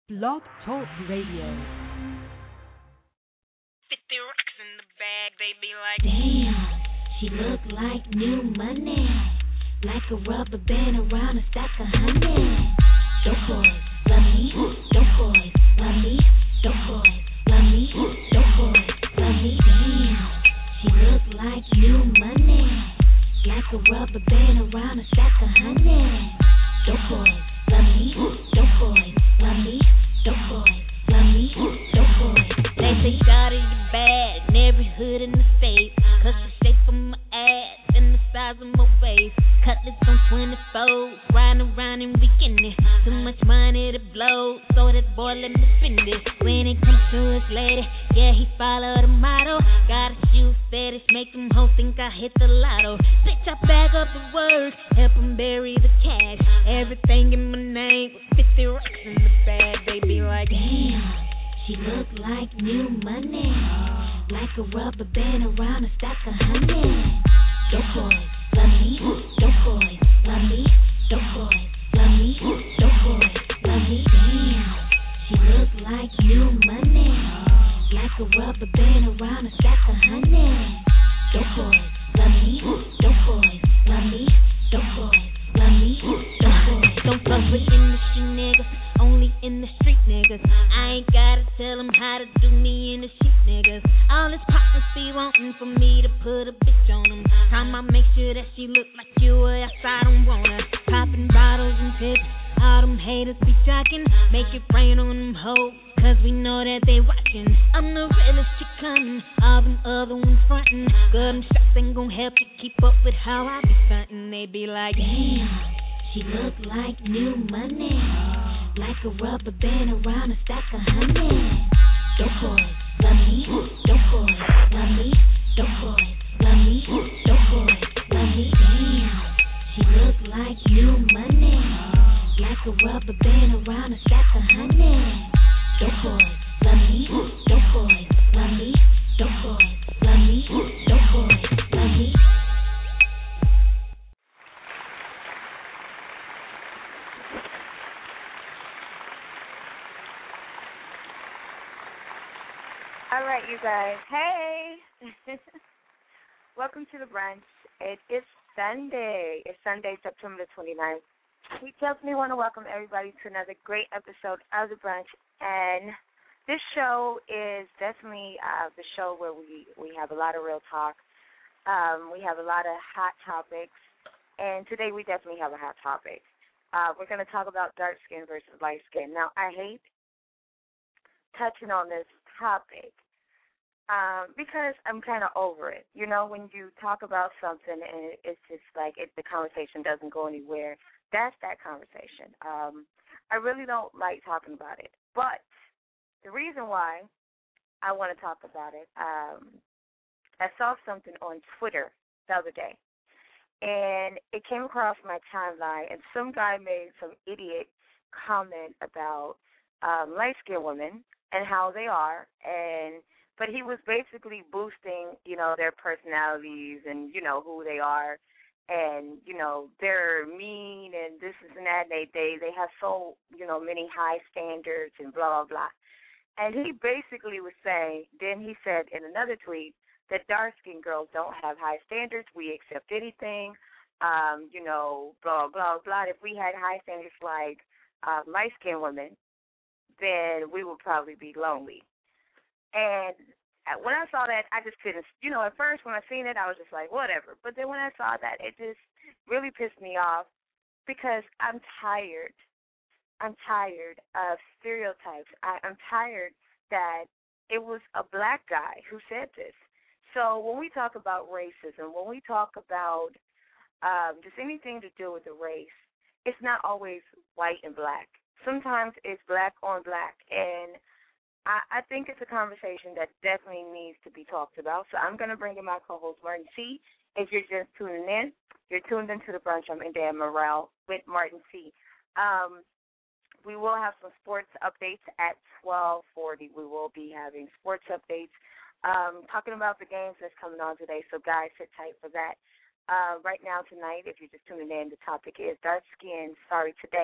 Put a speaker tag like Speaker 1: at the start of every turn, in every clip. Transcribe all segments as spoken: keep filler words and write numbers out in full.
Speaker 1: Blog Talk Radio.
Speaker 2: fifty rocks in the bag, they be like,
Speaker 3: damn, she look like new money. Like a rubber band around a stack of honey. Dope boys, love me. Dope boys, love me. Dope boys, love me. Dope boys, love me. Damn, she look like new money. Like a rubber band around a stack of honey. Dope boys, love me. Dope boys, love me. Dope boys, love me. Dope boys.
Speaker 4: They say shawty you bad in every hood in the state. Cause the shape of my ass and the size of my waist. Cutlets on twenty-fours, riding around and we in it. Too much money to blow, so that boy let me spend it. When it comes to his lady, yeah, he follow the motto. Got a shoe fetish, make them hoes think I hit the lotto. Bitch, I bag up the words, help him bury the cash. Everything in my name with fifty racks in the bag. They be like,
Speaker 3: damn, she look like new money. Like a rubber band around a stack of honey. Dope boys, love me. Dope boys, love me. Dope boys, love me. Dope boys, love me. Damn, she look like new money. Like a rubber band around a stack of honey. Dope boys, love me. Dope boys, love me. Dope boys, love me. Dope boys.
Speaker 4: Don't fuck with industry niggas, only in the street niggas. I ain't gotta tell them how to do me in the sheet niggas. All his partners be wanting for me to put a bitch on them. Time I make sure that she look like you or else I don't want her. Popping bottles and tips, all them haters be jocking. Make it rain on them hoes, cause we know that they watching. I'm the realest chick coming, all them other ones frontin'. Good, them shots ain't gon' help you keep up with how I be stuntin'. They be like,
Speaker 3: damn, she look like new money. Like a rubber band around a stack of honey. Dope boys, love me. Dope boys, love me. Dope boys, love me. Dope boys, love me. Damn, she look like new money. Like a rubber band around a stack of honey. Dope boys, love me. Dope boys, love me. Dope boys, love me. Dope boys, love me.
Speaker 5: All right, you guys. Hey. Welcome to the brunch. It is Sunday. It's Sunday, September the twenty-ninth. We definitely want to welcome everybody to another great episode of the brunch. And this show is definitely uh, the show where we, we have a lot of real talk. Um, we have a lot of hot topics. And today we definitely have a hot topic. Uh, we're going to talk about dark skin versus light skin. Now, I hate touching on this topic um, because I'm kind of over it. You know, when you talk about something and it's just like it, the conversation doesn't go anywhere, that's that conversation. Um, I really don't like talking about it. But the reason why I want to talk about it, um, I saw something on Twitter the other day, and it came across my timeline, and some guy made some idiot comment about um, light-skinned women and how they are, and but he was basically boosting, you know, their personalities and, you know, who they are, and, you know, they're mean and this is and that, they, they, they have so, you know, many high standards and blah, blah, blah. And he basically was saying, then he said in another tweet, that dark-skinned girls don't have high standards, we accept anything, um, you know, blah, blah, blah. If we had high standards like uh, light-skinned women, then we would probably be lonely. And when I saw that, I just couldn't, you know, at first when I seen it, I was just like, whatever. But then when I saw that, it just really pissed me off because I'm tired. I'm tired of stereotypes. I, I'm tired that it was a black guy who said this. So when we talk about racism, when we talk about um, just anything to do with the race, it's not always white and black. Sometimes it's black on black, and I, I think it's a conversation that definitely needs to be talked about. So I'm going to bring in my co-host, Martin C. If you're just tuning in, you're tuned into the brunch. I'm India Morale with Martin C. Um, we will have some sports updates at twelve forty. We will be having sports updates, um, talking about the games that's coming on today. So, guys, sit tight for that. Uh, right now, tonight, if you're just tuning in, the topic is dark skin, sorry, today.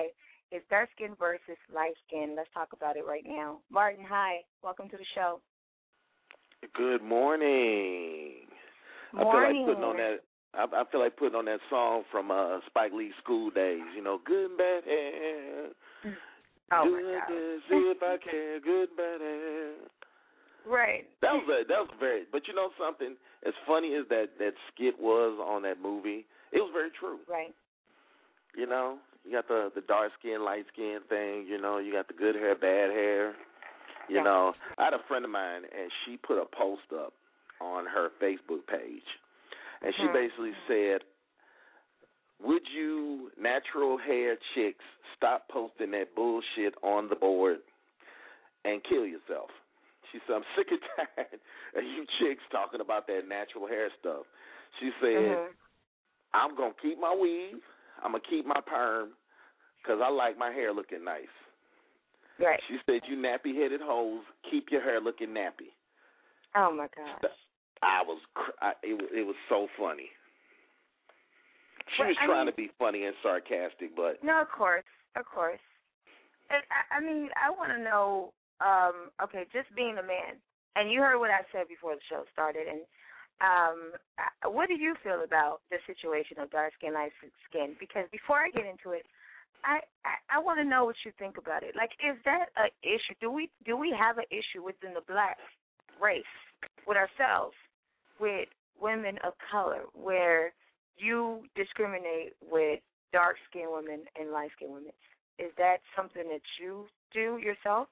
Speaker 5: is dark skin versus light skin. Let's talk about it right now. Martin, hi. Welcome to the show.
Speaker 6: Good morning.
Speaker 5: Morning.
Speaker 6: I feel like putting on that. I, I feel like putting on that song from uh, Spike Lee's School Days. You know, good and bad hair.
Speaker 5: Oh
Speaker 6: good
Speaker 5: my God.
Speaker 6: and see if I can. Good and bad hair.
Speaker 5: Right.
Speaker 6: That was a that was very. But you know something? As funny as that that skit was on that movie, it was very true.
Speaker 5: Right.
Speaker 6: You know, you got the the dark skin, light skin thing. You know, you got the good hair, bad hair. You
Speaker 5: yeah.
Speaker 6: know, I had a friend of mine, and she put a post up on her Facebook page, and she
Speaker 5: mm-hmm.
Speaker 6: basically said, "Would you natural hair chicks stop posting that bullshit on the board and kill yourself?" She said, "I'm sick and tired of you chicks talking about that natural hair stuff." She said,
Speaker 5: mm-hmm.
Speaker 6: "I'm going to keep my weave. I'm going to keep my perm because I like my hair looking nice."
Speaker 5: Right.
Speaker 6: She said, "You nappy-headed hoes, keep your hair looking nappy."
Speaker 5: Oh, my gosh.
Speaker 6: I was, I, it, it was so funny. She
Speaker 5: well,
Speaker 6: was
Speaker 5: I
Speaker 6: trying
Speaker 5: mean,
Speaker 6: to be funny and sarcastic, but.
Speaker 5: No, of course, of course. And, I, I mean, I want to know, um, okay, just being a man, and you heard what I said before the show started, and um, what do you feel about the situation of dark skin, light skin? Because before I get into it, I, I, I want to know what you think about it. Like, is that an issue? Do we do we have an issue within the black race with ourselves, with women of color, where you discriminate with dark-skinned women and light-skinned women? Is that something that you do yourself?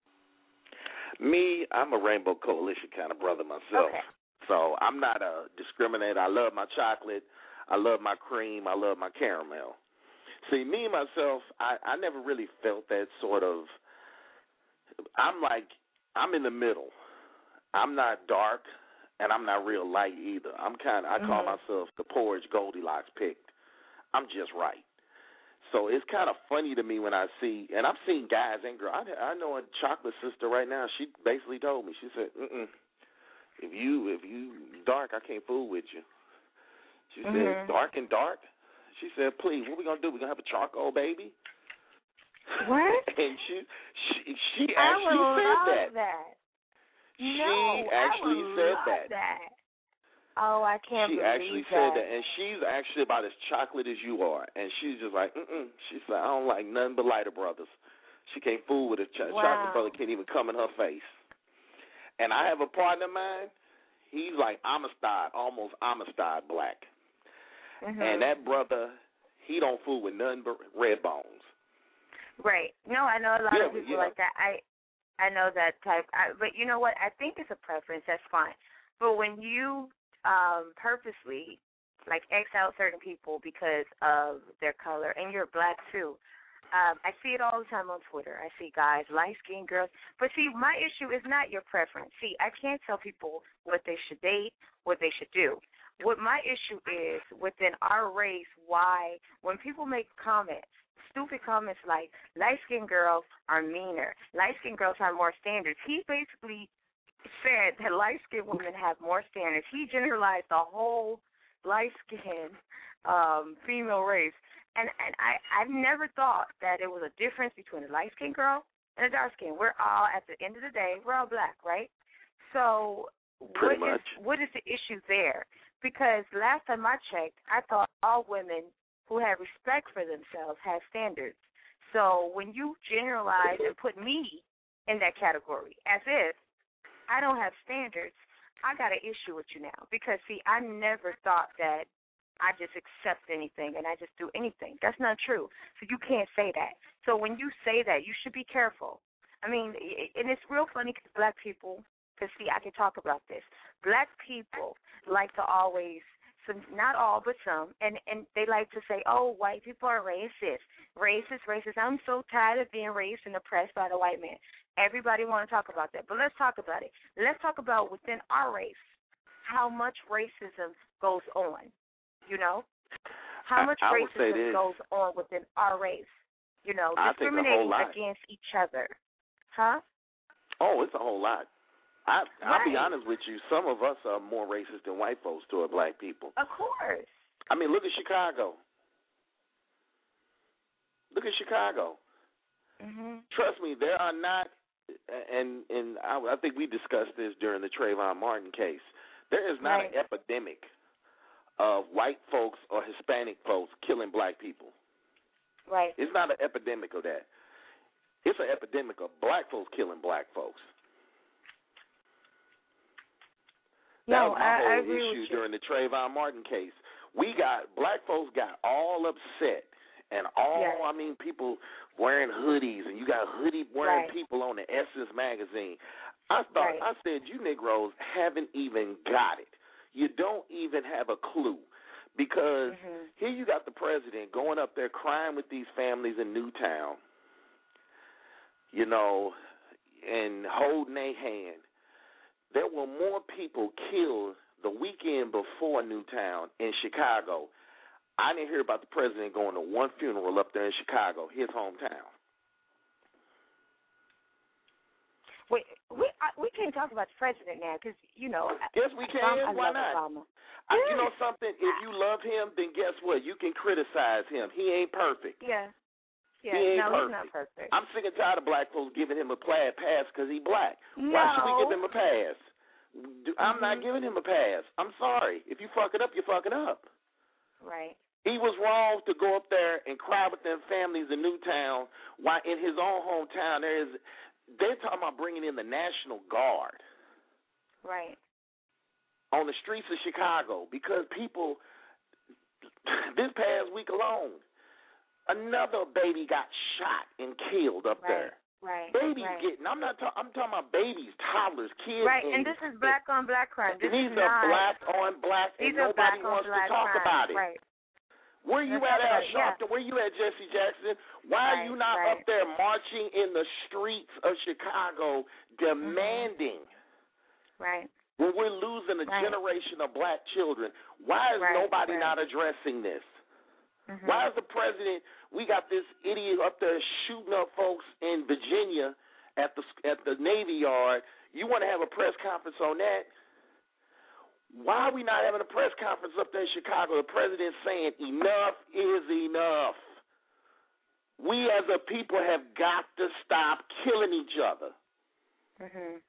Speaker 6: Me, I'm a Rainbow Coalition kind of brother myself.
Speaker 5: Okay.
Speaker 6: So I'm not a discriminator. I love my chocolate. I love my cream. I love my caramel. See, me, myself, I, I never really felt that sort of, I'm like, I'm in the middle. I'm not dark, and I'm not real light either. I'm kind of, I call
Speaker 5: mm-hmm.
Speaker 6: myself the porridge Goldilocks picked. I'm just right. So it's kind of funny to me when I see, and I've seen guys and girls. I, I know a chocolate sister right now. She basically told me, she said, mm-mm, if you if you dark, I can't fool with you. She
Speaker 5: mm-hmm.
Speaker 6: said, dark and dark? She said, please, what we going to do? We going to have a charcoal baby?
Speaker 5: What?
Speaker 6: And she she, she
Speaker 5: I
Speaker 6: actually
Speaker 5: would
Speaker 6: said
Speaker 5: love
Speaker 6: that.
Speaker 5: that.
Speaker 6: She
Speaker 5: No,
Speaker 6: actually
Speaker 5: I would
Speaker 6: said
Speaker 5: love
Speaker 6: that.
Speaker 5: that. Oh, I can't
Speaker 6: she
Speaker 5: believe
Speaker 6: actually
Speaker 5: that.
Speaker 6: said that, and she's actually about as chocolate as you are. And she's just like, mm-mm. She said, I don't like nothing but lighter brothers. She can't fool with a ch-
Speaker 5: wow.
Speaker 6: chocolate brother, can't even come in her face. And I have a partner of mine, he's like Amistad, almost Amistad black.
Speaker 5: Mm-hmm.
Speaker 6: And that brother, he don't fool with nothing but red bones.
Speaker 5: Right. No, I know a lot
Speaker 6: yeah,
Speaker 5: of people
Speaker 6: yeah.
Speaker 5: like that. I I know that type. I, but you know what? I think it's a preference. That's fine. But when you um, purposely, like, X out certain people because of their color, and you're black too, um, I see it all the time on Twitter. I see guys, light-skinned girls. But, see, my issue is not your preference. See, I can't tell people what they should date, what they should do. What my issue is within our race, why when people make comments, stupid comments like light-skinned girls are meaner, light-skinned girls have more standards. He basically said that light-skinned women have more standards. He generalized the whole light-skinned um, female race. And and I, I never thought that it was a difference between a light-skinned girl and a dark-skinned. We're all, at the end of the day, we're all black, right? So what
Speaker 6: Pretty much.
Speaker 5: is, what is the issue there? Because last time I checked, I thought all women who had respect for themselves had standards. So when you generalize and put me in that category as if I don't have standards, I got an issue with you now. Because, see, I never thought that I just accept anything and I just do anything. That's not true. So you can't say that. So when you say that, you should be careful. I mean, and it's real funny because black people, because, see, I can talk about this. Black people like to always, some, not all, but some, and, and they like to say, oh, white people are racist. Racist, racist. I'm so tired of being raised and oppressed by the white man. Everybody want to talk about that. But let's talk about it. Let's talk about within our race how much racism goes on. You know, how much
Speaker 6: I, I
Speaker 5: racism goes on within our race. You know,
Speaker 6: I
Speaker 5: discriminating
Speaker 6: think a whole lot.
Speaker 5: against each other. Huh?
Speaker 6: Oh, it's a whole lot. I, I'll
Speaker 5: right.
Speaker 6: be honest with you. Some of us are more racist than white folks toward black people.
Speaker 5: Of course.
Speaker 6: I mean, look at Chicago. Look at Chicago.
Speaker 5: Mhm.
Speaker 6: Trust me, there are not, and and I, I think we discussed this during the Trayvon Martin case. There is not
Speaker 5: Right.
Speaker 6: an epidemic of white folks or Hispanic folks killing black people.
Speaker 5: Right.
Speaker 6: It's not an epidemic of that. It's an epidemic of black folks killing black folks. That
Speaker 5: No,
Speaker 6: was my
Speaker 5: I,
Speaker 6: whole
Speaker 5: I agree
Speaker 6: issue
Speaker 5: with you.
Speaker 6: during the Trayvon Martin case. We got, black folks got all upset, and all,
Speaker 5: Yes.
Speaker 6: I mean, people wearing hoodies, and you got hoodie wearing
Speaker 5: Right.
Speaker 6: people on the Essence magazine. I thought,
Speaker 5: Right.
Speaker 6: I said, you Negroes haven't even got it. You don't even have a clue. Because
Speaker 5: Mhm.
Speaker 6: here you got the president going up there crying with these families in Newtown, you know, and holding their hand. There were more people killed the weekend before Newtown in Chicago. I didn't hear about the president going to one funeral up there in Chicago, his hometown.
Speaker 5: Wait, we I, we can't talk about the president now because you know.
Speaker 6: Yes, we can.
Speaker 5: Obama, I
Speaker 6: Why
Speaker 5: love
Speaker 6: not?
Speaker 5: Obama.
Speaker 6: I, you know something? If you love him, then guess what? You can criticize him. He ain't perfect.
Speaker 5: Yeah. Yeah.
Speaker 6: He ain't
Speaker 5: no,
Speaker 6: perfect.
Speaker 5: he's not perfect.
Speaker 6: I'm sick and tired of black folks giving him a plaid pass because he black.
Speaker 5: no.
Speaker 6: Why should we give him a pass? Do- I'm
Speaker 5: Mhm.
Speaker 6: not giving him a pass. I'm sorry. If you fuck it up, you fuck it up.
Speaker 5: Right.
Speaker 6: He was wrong to go up there and cry with them families in Newtown while in his own hometown there is, they're talking about bringing in the National Guard
Speaker 5: Right.
Speaker 6: on the streets of Chicago because people, this past week alone, another baby got shot and killed up
Speaker 5: Right.
Speaker 6: there.
Speaker 5: Right.
Speaker 6: Babies
Speaker 5: right.
Speaker 6: getting, I'm not talking, I'm talking about babies, toddlers, kids.
Speaker 5: Right, and this is black on black crime. This
Speaker 6: These
Speaker 5: is
Speaker 6: are
Speaker 5: not,
Speaker 6: black on black,
Speaker 5: these
Speaker 6: and
Speaker 5: are
Speaker 6: nobody
Speaker 5: black on
Speaker 6: wants
Speaker 5: black
Speaker 6: to talk
Speaker 5: crime.
Speaker 6: about it.
Speaker 5: Right.
Speaker 6: Where you
Speaker 5: Let's
Speaker 6: at,
Speaker 5: talk
Speaker 6: Al
Speaker 5: about it, yeah.
Speaker 6: Sharpton? Where you at, Jesse Jackson? Why
Speaker 5: Right,
Speaker 6: are you not
Speaker 5: right.
Speaker 6: up there marching in the streets of Chicago demanding
Speaker 5: Right.
Speaker 6: when we're losing a
Speaker 5: Right.
Speaker 6: generation of black children? Why is
Speaker 5: Right,
Speaker 6: nobody
Speaker 5: right.
Speaker 6: not addressing this?
Speaker 5: Mhm.
Speaker 6: Why is the president, we got this idiot up there shooting up folks in Virginia at the at the Navy Yard. You want to have a press conference on that? Why are we not having a press conference up there in Chicago? The president's saying enough is enough. We as a people have got to stop killing each other.
Speaker 5: Mhm.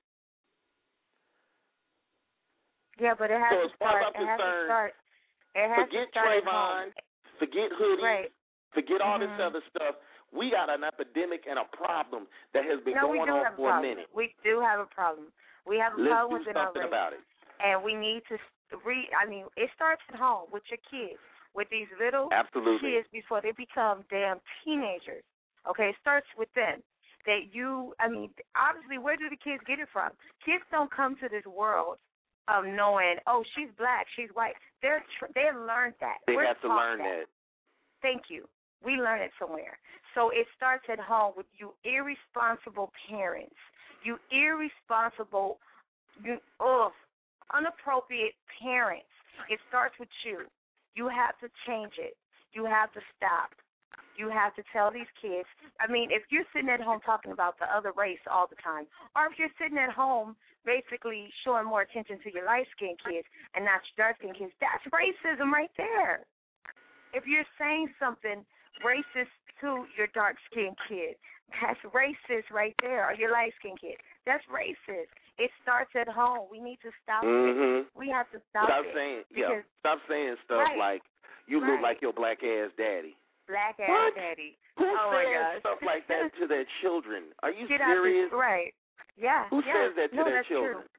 Speaker 5: Yeah, but it has
Speaker 6: So
Speaker 5: to
Speaker 6: as far as
Speaker 5: start.
Speaker 6: I'm
Speaker 5: It has to
Speaker 6: concerned,
Speaker 5: start. It has
Speaker 6: forget
Speaker 5: to start at home.
Speaker 6: Trayvon, forget hoodies,
Speaker 5: Right.
Speaker 6: forget all this
Speaker 5: Mhm.
Speaker 6: other stuff. We got an epidemic and a problem that has been
Speaker 5: No, we
Speaker 6: going
Speaker 5: do
Speaker 6: on
Speaker 5: have a
Speaker 6: for a
Speaker 5: problem.
Speaker 6: minute.
Speaker 5: We do have a problem. We have a
Speaker 6: Let's
Speaker 5: problem
Speaker 6: do
Speaker 5: within our
Speaker 6: something
Speaker 5: race,
Speaker 6: about it.
Speaker 5: and we need to re. I mean, it starts at home with your kids, with these little
Speaker 6: Absolutely.
Speaker 5: kids before they become damn teenagers. Okay, it starts with them. That you, I mean, obviously, where do the kids get it from? Kids don't come to this world of knowing, oh, she's black, she's white. They're tr- they learned that.
Speaker 6: They
Speaker 5: We're
Speaker 6: have to
Speaker 5: taught
Speaker 6: learn that.
Speaker 5: Thank you. We learn it somewhere. So it starts at home with you irresponsible parents. You irresponsible, you, ugh, inappropriate parents. It starts with you. You have to change it. You have to stop. You have to tell these kids. I mean, if you're sitting at home talking about the other race all the time, or if you're sitting at home basically showing more attention to your light-skinned kids and not your dark-skinned kids, that's racism right there. If you're saying something racist to your dark-skinned kid, that's racist right there, or your light-skinned kid. That's racist. It starts at home. We need to stop
Speaker 6: Mm-hmm.
Speaker 5: it. We have to stop,
Speaker 6: Stop
Speaker 5: it.
Speaker 6: saying, yeah.
Speaker 5: because
Speaker 6: Stop saying stuff
Speaker 5: Right.
Speaker 6: like you look
Speaker 5: Right.
Speaker 6: like your black ass daddy.
Speaker 5: Black ass
Speaker 6: What?
Speaker 5: daddy.
Speaker 6: Who
Speaker 5: Oh, my
Speaker 6: says
Speaker 5: gosh.
Speaker 6: stuff like that to their children? Are you
Speaker 5: Get
Speaker 6: serious?
Speaker 5: out this, right. Yeah.
Speaker 6: Who
Speaker 5: yeah.
Speaker 6: says that to
Speaker 5: no,
Speaker 6: their
Speaker 5: that's
Speaker 6: children?
Speaker 5: True.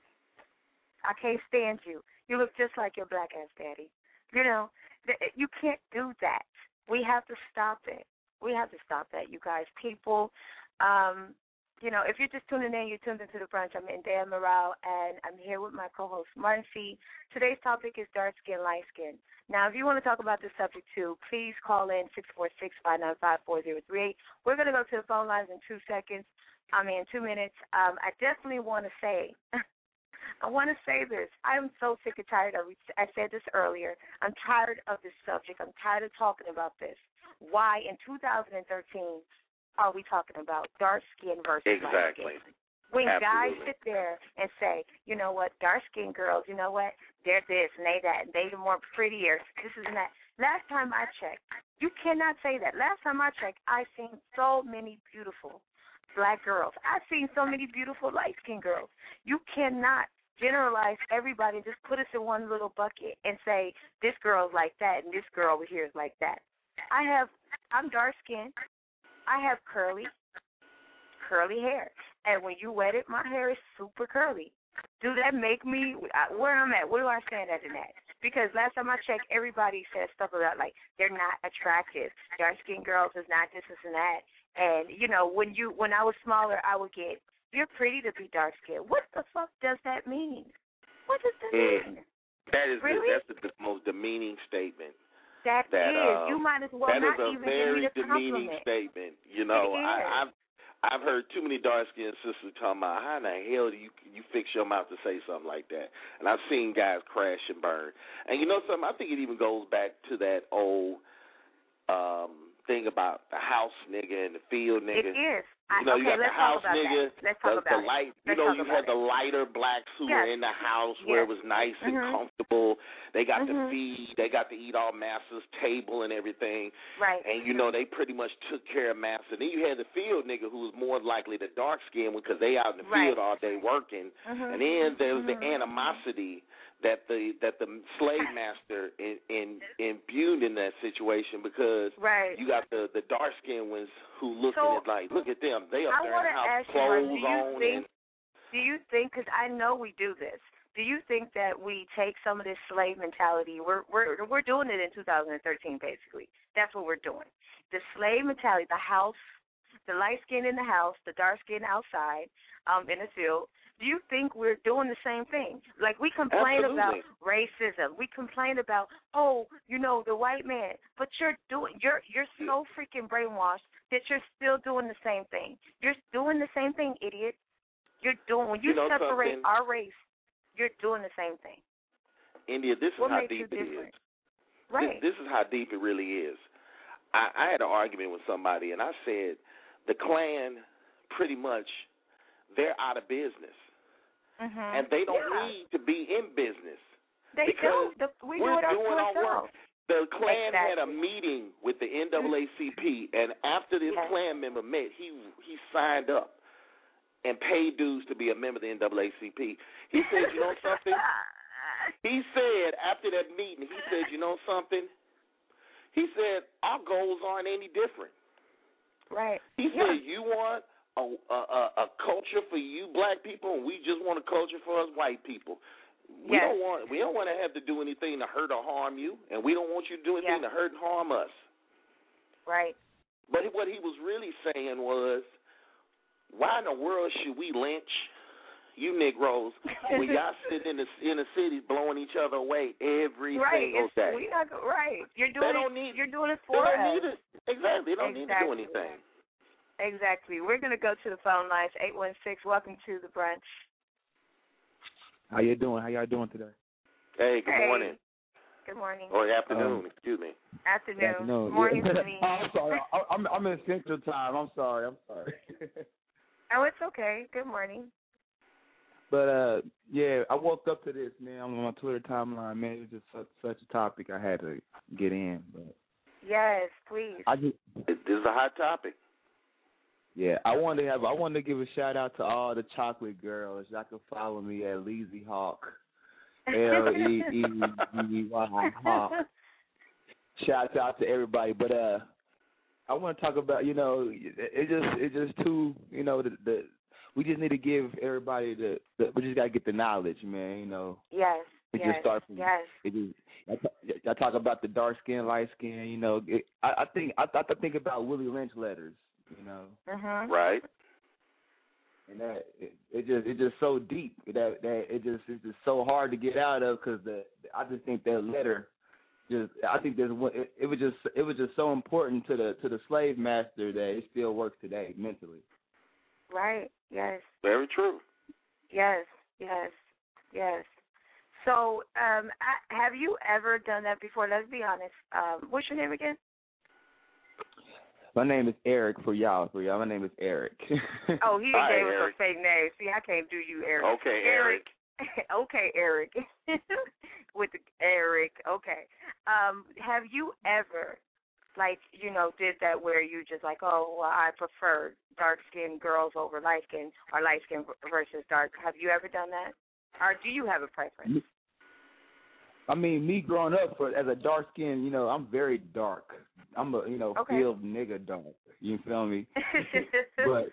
Speaker 5: I can't stand you. You look just like your black ass daddy. You know, th- you can't do that. We have to stop it. We have to stop that, you guys. People, um, you know, if you're just tuning in, you're tuned into The Brunch. I'm Indea Morale, and I'm here with my co-host, Martin C. Today's topic is dark skin, light skin. Now, if you want to talk about this subject, too, please call in six four six, five nine five, four zero three eight. We're going to go to the phone lines in two seconds. I mean, two minutes. Um, I definitely want to say, I want to say this. I'm so sick and tired of it. I said this earlier. I'm tired of this subject. I'm tired of talking about this. Why in two thousand thirteen are we talking about dark skin versus light
Speaker 6: Exactly.
Speaker 5: skin? When guys
Speaker 6: Absolutely.
Speaker 5: sit there and say, you know what, dark skinned girls, you know what, they're this and they that, and they the more prettier, this is and that. Last time I checked, You cannot say that. Last time I checked, I seen so many beautiful black girls. I've seen so many beautiful light-skinned girls. You cannot generalize everybody, just put us in one little bucket and say this girl's like that and this girl over here is like that. I have, I'm dark-skinned. I have curly, curly hair. And when you wet it, my hair is super curly. Do that make me, where I'm at, where do I stand at in that? Because last time I checked, everybody said stuff about, like, they're not attractive. Dark-skinned girls is not this, this, and that. And, you know, when you when I was smaller, I would get, you're pretty to be dark-skinned. What the fuck does that mean? What does that
Speaker 6: mm.
Speaker 5: mean?
Speaker 6: That is
Speaker 5: really?
Speaker 6: the, that's the, the most demeaning statement.
Speaker 5: That,
Speaker 6: that
Speaker 5: is.
Speaker 6: Uh,
Speaker 5: you might as well
Speaker 6: that
Speaker 5: not
Speaker 6: is a
Speaker 5: even
Speaker 6: very
Speaker 5: give me the
Speaker 6: demeaning
Speaker 5: compliment.
Speaker 6: statement. You know,
Speaker 5: It is.
Speaker 6: I, I've I've heard too many dark-skinned sisters talking about how in the hell do you you fix your mouth to say something like that. And I've seen guys crash and burn. And you know something? I think it even goes back to that old um, thing about the house nigga and the field nigga.
Speaker 5: It is.
Speaker 6: You know,
Speaker 5: I, okay,
Speaker 6: you got
Speaker 5: let's
Speaker 6: the house
Speaker 5: talk about
Speaker 6: nigga,
Speaker 5: that. Let's talk
Speaker 6: the,
Speaker 5: about
Speaker 6: the light.
Speaker 5: it.
Speaker 6: You
Speaker 5: Let's
Speaker 6: know,
Speaker 5: talk
Speaker 6: you
Speaker 5: about
Speaker 6: had
Speaker 5: it.
Speaker 6: the lighter blacks who
Speaker 5: yes.
Speaker 6: were in the house where
Speaker 5: yes.
Speaker 6: it was nice and
Speaker 5: mm-hmm.
Speaker 6: comfortable. They got
Speaker 5: mm-hmm.
Speaker 6: to feed. They got to eat all Master's table and everything.
Speaker 5: Right.
Speaker 6: And, you know, they pretty much took care of Master. Then you had the field nigga who was more likely the dark skin because they out in the
Speaker 5: right.
Speaker 6: field all day working.
Speaker 5: Mm-hmm.
Speaker 6: And then there was
Speaker 5: mm-hmm.
Speaker 6: the animosity that the that the slave master in, in, imbued in that situation because
Speaker 5: right.
Speaker 6: you got the, the dark skinned ones who looking
Speaker 5: so,
Speaker 6: at like, look at them. They up
Speaker 5: I
Speaker 6: there in the house,
Speaker 5: ask
Speaker 6: clothes
Speaker 5: you, do you
Speaker 6: on.
Speaker 5: Think,
Speaker 6: and,
Speaker 5: do you think, because I know we do this, do you think that we take some of this slave mentality, we're, we're, we're doing it in two thousand thirteen basically. That's what we're doing. The slave mentality, the house, the light skin in the house, the dark skin outside, um, in the field. Do you think we're doing the same thing? Like, we complain
Speaker 6: Absolutely.
Speaker 5: about racism. We complain about, oh, you know, the white man. But you're doing, you're you're so freaking brainwashed that you're still doing the same thing. You're doing the same thing, idiot. You're doing, when you,
Speaker 6: you know
Speaker 5: separate
Speaker 6: something?
Speaker 5: our race, you're doing the same thing.
Speaker 6: India, this is
Speaker 5: What
Speaker 6: how
Speaker 5: makes
Speaker 6: deep
Speaker 5: you
Speaker 6: it
Speaker 5: different?
Speaker 6: is.
Speaker 5: Right.
Speaker 6: This, this is how deep it really is. I, I had an argument with somebody, and I said the Klan pretty much, they're out of business.
Speaker 5: Mm-hmm.
Speaker 6: And they don't
Speaker 5: yeah.
Speaker 6: need to be in business.
Speaker 5: They
Speaker 6: because
Speaker 5: don't. The, we
Speaker 6: we're
Speaker 5: do it
Speaker 6: doing our
Speaker 5: ourselves.
Speaker 6: work. The Klan
Speaker 5: exactly.
Speaker 6: had a meeting with the N double A C P, and after this
Speaker 5: yes.
Speaker 6: Klan member met, he he signed up and paid dues to be a member of the N double A C P. He said, you know something? He said, after that meeting, he said, you know something? He said, our goals aren't any different.
Speaker 5: Right.
Speaker 6: He
Speaker 5: yeah.
Speaker 6: said, you want a, a, a culture for you black people, and we just want a culture for us white people. We
Speaker 5: yes.
Speaker 6: don't want we don't want to have to do anything to hurt or harm you, and we don't want you to do anything
Speaker 5: yeah.
Speaker 6: to hurt and harm us.
Speaker 5: Right.
Speaker 6: But what he was really saying was, why in the world should we lynch you Negroes when y'all sitting in the in the cities blowing each other away every
Speaker 5: right.
Speaker 6: single
Speaker 5: it's,
Speaker 6: day?
Speaker 5: We not, right. You're doing
Speaker 6: they don't
Speaker 5: it.
Speaker 6: Need,
Speaker 5: you're doing it
Speaker 6: they
Speaker 5: for
Speaker 6: don't
Speaker 5: us.
Speaker 6: Need it. Exactly. They don't
Speaker 5: exactly.
Speaker 6: need to do anything.
Speaker 5: Exactly. We're going to go to the phone lines, eight one six. Welcome to the brunch.
Speaker 7: How you doing? How y'all doing today?
Speaker 6: Hey, good
Speaker 5: hey.
Speaker 6: morning.
Speaker 5: Good morning.
Speaker 6: Or afternoon,
Speaker 7: Um,
Speaker 6: excuse me.
Speaker 5: Afternoon.
Speaker 7: Afternoon.
Speaker 5: Morning
Speaker 7: yeah.
Speaker 5: to me.
Speaker 7: Oh, I'm sorry. I, I'm I'm in Central Time. I'm sorry. I'm sorry.
Speaker 5: Oh, it's okay. Good morning.
Speaker 7: But uh, yeah, I woke up to this, man. I'm on my Twitter timeline, man. It was just such, such a topic I had to get in. But
Speaker 5: yes, please.
Speaker 7: I just
Speaker 6: This is a hot topic.
Speaker 7: yeah, I wanted to have I wanted to give a shout out to all the chocolate girls. Y'all can follow me at Leezy Hawk. L E E Z Y Hawk. Shout out to everybody. But uh I want to talk about, you know, it, it just it just too, you know, the, the we just need to give everybody the, the we just got to get the knowledge, man, you know.
Speaker 5: Yes.
Speaker 7: It
Speaker 5: yes.
Speaker 7: just starts from,
Speaker 5: yes.
Speaker 7: it just, I, I talk about the dark skin, light skin, you know. It, I, I think I, I think about Willie Lynch letters, you know.
Speaker 5: Mhm.
Speaker 6: Right.
Speaker 7: And that it, it just it's just so deep that that it just it's just so hard to get out of because the I just think that letter just I think there's one it, it was just it was just so important to the to the slave master that it still works today mentally.
Speaker 5: Right. Yes.
Speaker 6: Very true.
Speaker 5: Yes. Yes. Yes. So, um, I, have you ever done that before? Let's be honest. Um, what's your name again?
Speaker 7: My name is Eric for y'all. For y'all, my name is Eric.
Speaker 5: Oh, he
Speaker 6: Hi,
Speaker 5: gave us
Speaker 6: Eric.
Speaker 5: a fake name. See, I can't do you, Eric.
Speaker 6: Okay, Eric.
Speaker 5: Okay, Eric. With the Eric. Okay. Um, have you ever like, you know, did that where you just like, oh, well, I prefer dark-skinned girls over light-skinned or light-skinned versus dark. Have you ever done that? Or do you have a preference?
Speaker 7: I mean, me growing up for, as a dark-skinned, you know, I'm very dark. I'm a, you know,
Speaker 5: okay.
Speaker 7: field nigga dark. You feel me? But,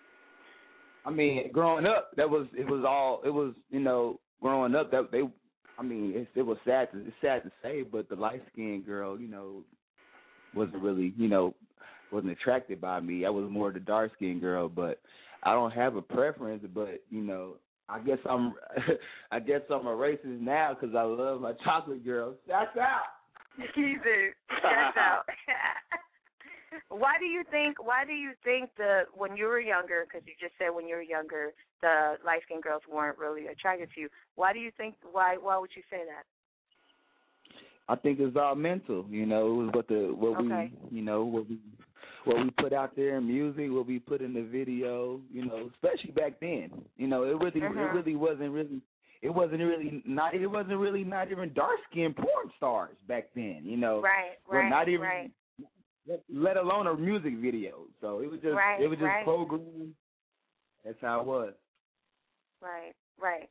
Speaker 7: I mean, growing up, that was, it was all, it was, you know, growing up, that they, I mean, it, it was sad to, it's sad to say, but the light-skinned girl, you know, wasn't really, you know, wasn't attracted by me. I was more the dark-skinned girl, but I don't have a preference, but, you know, I guess I'm, I guess I'm a racist now because I love my chocolate girl. Shouts out.
Speaker 5: You do. Shouts out. Why do you think? Why do you think the when you were younger? Because you just said when you were younger, the light skinned girls weren't really attracted to you. Why do you think? Why? Why would you say that?
Speaker 7: I think it's all mental. You know, it was what the what
Speaker 5: okay.
Speaker 7: we, you know, what we what we put out there in music, what we put in the video. You know, especially back then. You know, it really
Speaker 5: mm-hmm.
Speaker 7: it really wasn't really. It wasn't really not. It wasn't really not even dark skinned porn stars back then. You know,
Speaker 5: right, right,
Speaker 7: not even.
Speaker 5: Right.
Speaker 7: Let alone a music video. So it was just
Speaker 5: right,
Speaker 7: it was just
Speaker 5: right.
Speaker 7: programmed. That's how it was.
Speaker 5: Right, right.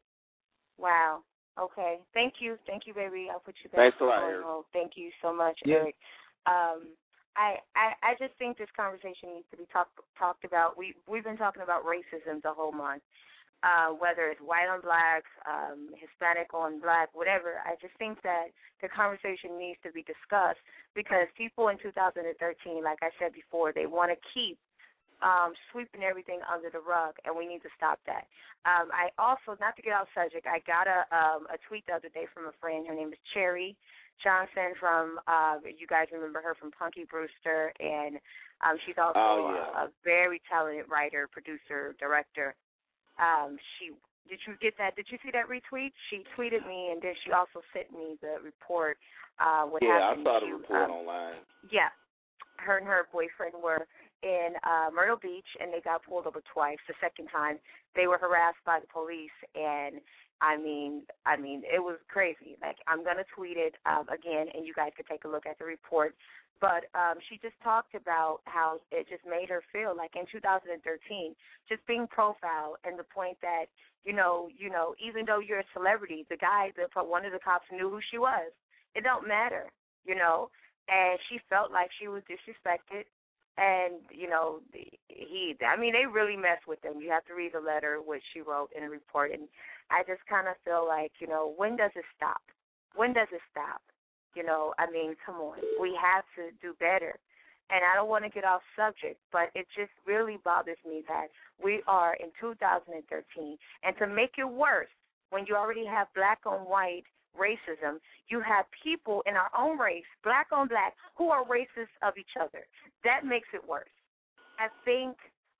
Speaker 5: Wow. Okay. Thank you. Thank you, baby. I'll put you back.
Speaker 6: Thanks a lot, Eric.
Speaker 5: Thank you so much,
Speaker 7: yeah.
Speaker 5: Eric. Um, I, I I just think this conversation needs to be talked talked about. We we've been talking about racism the whole month. Uh, whether it's white on black, um, Hispanic on black, whatever, I just think that the conversation needs to be discussed because people in two thousand thirteen, like I said before, they want to keep um, sweeping everything under the rug, and we need to stop that. Um, I also, not to get off subject, I got a, um, a tweet the other day from a friend. Her name is Cherry Johnson from, uh, you guys remember her from Punky Brewster, and um, she's also
Speaker 6: oh, yeah.
Speaker 5: a, a very talented writer, producer, director. Um, she did you get that? Did you see that retweet? She tweeted me, and then she also sent me the report. Uh, what
Speaker 6: yeah,
Speaker 5: happened?
Speaker 6: I saw the
Speaker 5: she,
Speaker 6: report
Speaker 5: um,
Speaker 6: online.
Speaker 5: Yeah, her and her boyfriend were in uh, Myrtle Beach, and they got pulled over twice. The second time, they were harassed by the police, and I mean, I mean, it was crazy. Like, I'm gonna tweet it um, again, and you guys could take a look at the report. But um, she just talked about how it just made her feel like in two thousand thirteen, just being profiled, and the point that you know, you know, even though you're a celebrity, the guy, the one of the cops knew who she was. It don't matter, you know. And she felt like she was disrespected, and you know, he. I mean, they really messed with them. You have to read the letter which she wrote in a report, and I just kind of feel like, you know, when does it stop? When does it stop? You know, I mean, come on. We have to do better. And I don't want to get off subject, but it just really bothers me that we are in two thousand thirteen. And to make it worse, when you already have black on white racism, you have people in our own race, black on black, who are racist of each other. That makes it worse. I think,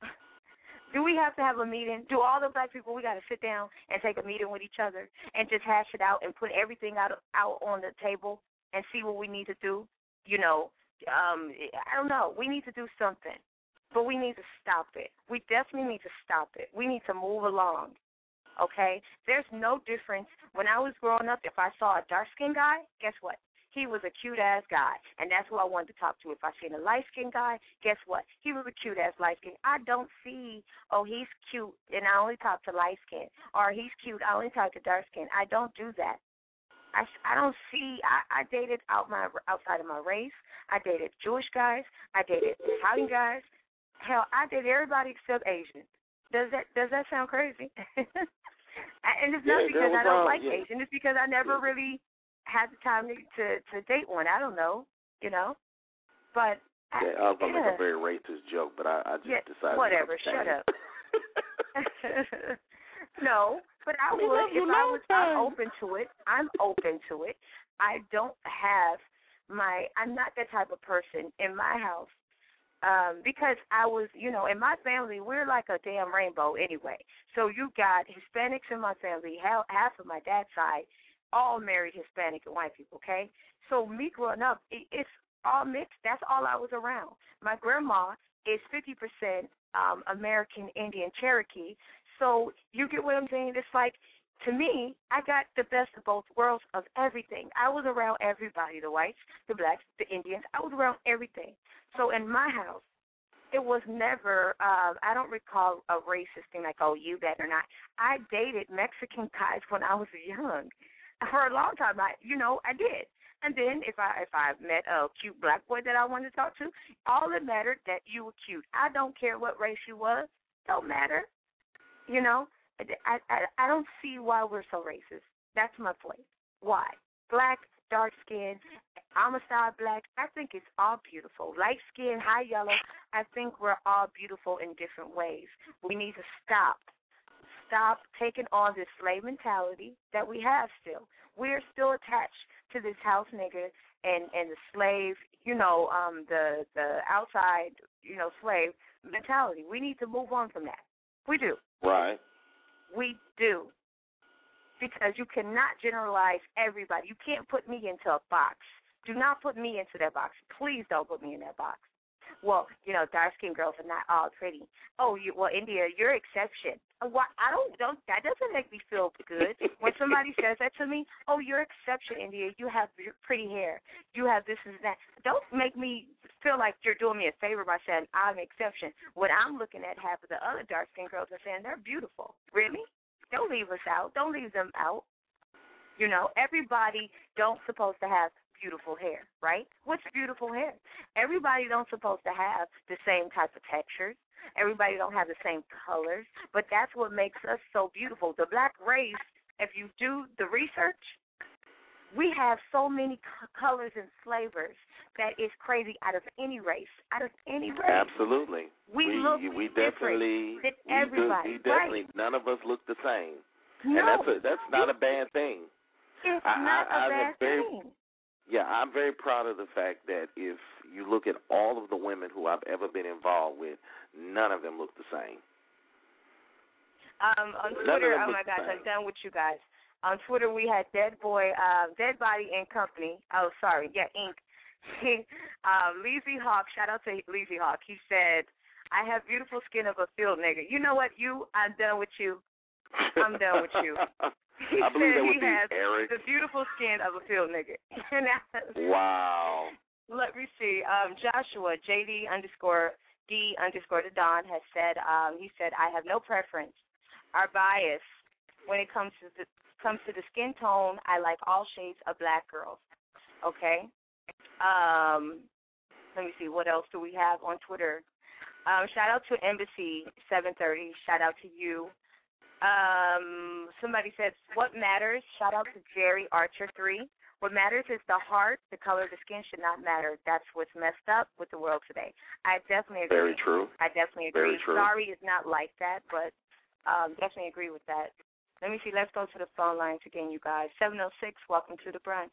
Speaker 5: do we have to have a meeting? Do all the black people, we got to sit down and take a meeting with each other and just hash it out and put everything out, out on the table and see what we need to do? You know, um, I don't know. We need to do something, but we need to stop it. We definitely need to stop it. We need to move along, okay? There's no difference. When I was growing up, if I saw a dark-skinned guy, guess what? He was a cute-ass guy, and that's who I wanted to talk to. If I seen a light-skinned guy, guess what? He was a cute-ass light-skinned. I don't see, oh, he's cute, and I only talk to light-skinned, or he's cute, I only talk to dark-skinned. I don't do that. I, I don't see, I, I dated out my outside of my race. I dated Jewish guys. I dated Italian guys. Hell, I dated everybody except Asian. Does that does that sound crazy? And it's not
Speaker 6: yeah,
Speaker 5: because I don't like
Speaker 6: yeah.
Speaker 5: Asian. It's because I never yeah. really had the time to, to, to date one. I don't know, you know. But
Speaker 6: yeah, I was going to
Speaker 5: yeah.
Speaker 6: make a very racist joke, but I, I just
Speaker 5: yeah,
Speaker 6: decided
Speaker 5: whatever,
Speaker 6: to
Speaker 5: shut up. No, but I
Speaker 6: we
Speaker 5: would if I was.
Speaker 6: time.
Speaker 5: I'm open to it. I'm open to it. I don't have my. I'm not that type of person in my house um, because I was, you know, in my family we're like a damn rainbow anyway. So you got Hispanics in my family. Half, half of my dad's side, all married Hispanic and white people. Okay, so me growing up, it, it's all mixed. That's all I was around. My grandma is fifty percent um, American Indian Cherokee. So you get what I'm saying? It's like to me, I got the best of both worlds of everything. I was around everybody, the whites, the blacks, the Indians. I was around everything. So in my house, it was never, uh, I don't recall a racist thing like, oh, you better not. I dated Mexican guys when I was young. For a long time, I, you know, I did. And then if I if I met a cute black boy that I wanted to talk to, all it mattered that you were cute. I don't care what race you was. Don't matter. You know, I, I, I don't see why we're so racist. That's my point. Why? Black, dark skin, I'm a side black. I think it's all beautiful. Light skin, high yellow, I think we're all beautiful in different ways. We need to stop. Stop taking on this slave mentality that we have still. We're still attached to this house nigger and, and the slave, you know, um, the the outside, you know, slave mentality. We need to move on from that. We do.
Speaker 6: Right.
Speaker 5: We do. Because you cannot generalize everybody. You can't put me into a box. Do not put me into that box. Please don't put me in that box. Well, you know, dark-skinned girls are not all pretty. Oh, you, well, India, you're exception. What? I don't, don't, that doesn't make me feel good. When somebody says that to me, oh, you're exception, India. You have pretty hair. You have this and that. Don't make me feel like you're doing me a favor by saying I'm an exception. When I'm looking at half of the other dark-skinned girls and saying they're beautiful. Really? Don't leave us out. Don't leave them out. You know, everybody don't supposed to have beautiful hair, right? What's beautiful hair? Everybody don't supposed to have the same type of textures. Everybody don't have the same colors, but that's what makes us so beautiful. The black race, if you do the research, we have so many c- colors and flavors that is crazy out of any race, out of any race.
Speaker 6: Absolutely.
Speaker 5: We,
Speaker 6: we
Speaker 5: look
Speaker 6: we
Speaker 5: different
Speaker 6: definitely
Speaker 5: than
Speaker 6: we
Speaker 5: everybody.
Speaker 6: Do, we definitely
Speaker 5: right.
Speaker 6: none of us look the same.
Speaker 5: No.
Speaker 6: And that's a, that's not a bad thing.
Speaker 5: It's
Speaker 6: I,
Speaker 5: not
Speaker 6: I,
Speaker 5: a bad
Speaker 6: very,
Speaker 5: thing.
Speaker 6: Yeah, I'm very proud of the fact that if you look at all of the women who I've ever been involved with, none of them look the same.
Speaker 5: Um, on Twitter, oh my gosh, I'm done with you guys. On Twitter, we had Dead Boy, uh, Dead Body and Company. Oh, sorry, yeah, Inc. um, Leezy Hawk, shout out to Leezy Hawk. He said, I have beautiful skin of a field nigga. You know what, you, I'm done with you. I'm done with you. He
Speaker 6: I believe
Speaker 5: said
Speaker 6: that would
Speaker 5: he
Speaker 6: be
Speaker 5: has
Speaker 6: Eric.
Speaker 5: the beautiful skin of a field nigga.
Speaker 6: Wow.
Speaker 5: Let me see. Um, Joshua, J D underscore D underscore the Don has said, um, he said, I have no preference. Our bias when it comes to the comes to the skin tone, I like all shades of black girls. Okay? Um, let me see. What else do we have on Twitter? Um, shout out to Embassy seven thirty. Shout out to you. Um, somebody said, what matters? Shout out to Jerry Archer three. What matters is the heart. The color of the skin should not matter. That's what's messed up with the world today. I definitely agree.
Speaker 6: Very true.
Speaker 5: I definitely agree.
Speaker 6: Very true.
Speaker 5: Sorry is not like that, but um, definitely agree with that. Let me see. Let's go to the phone lines again, you guys. seven oh six, welcome to the brunch.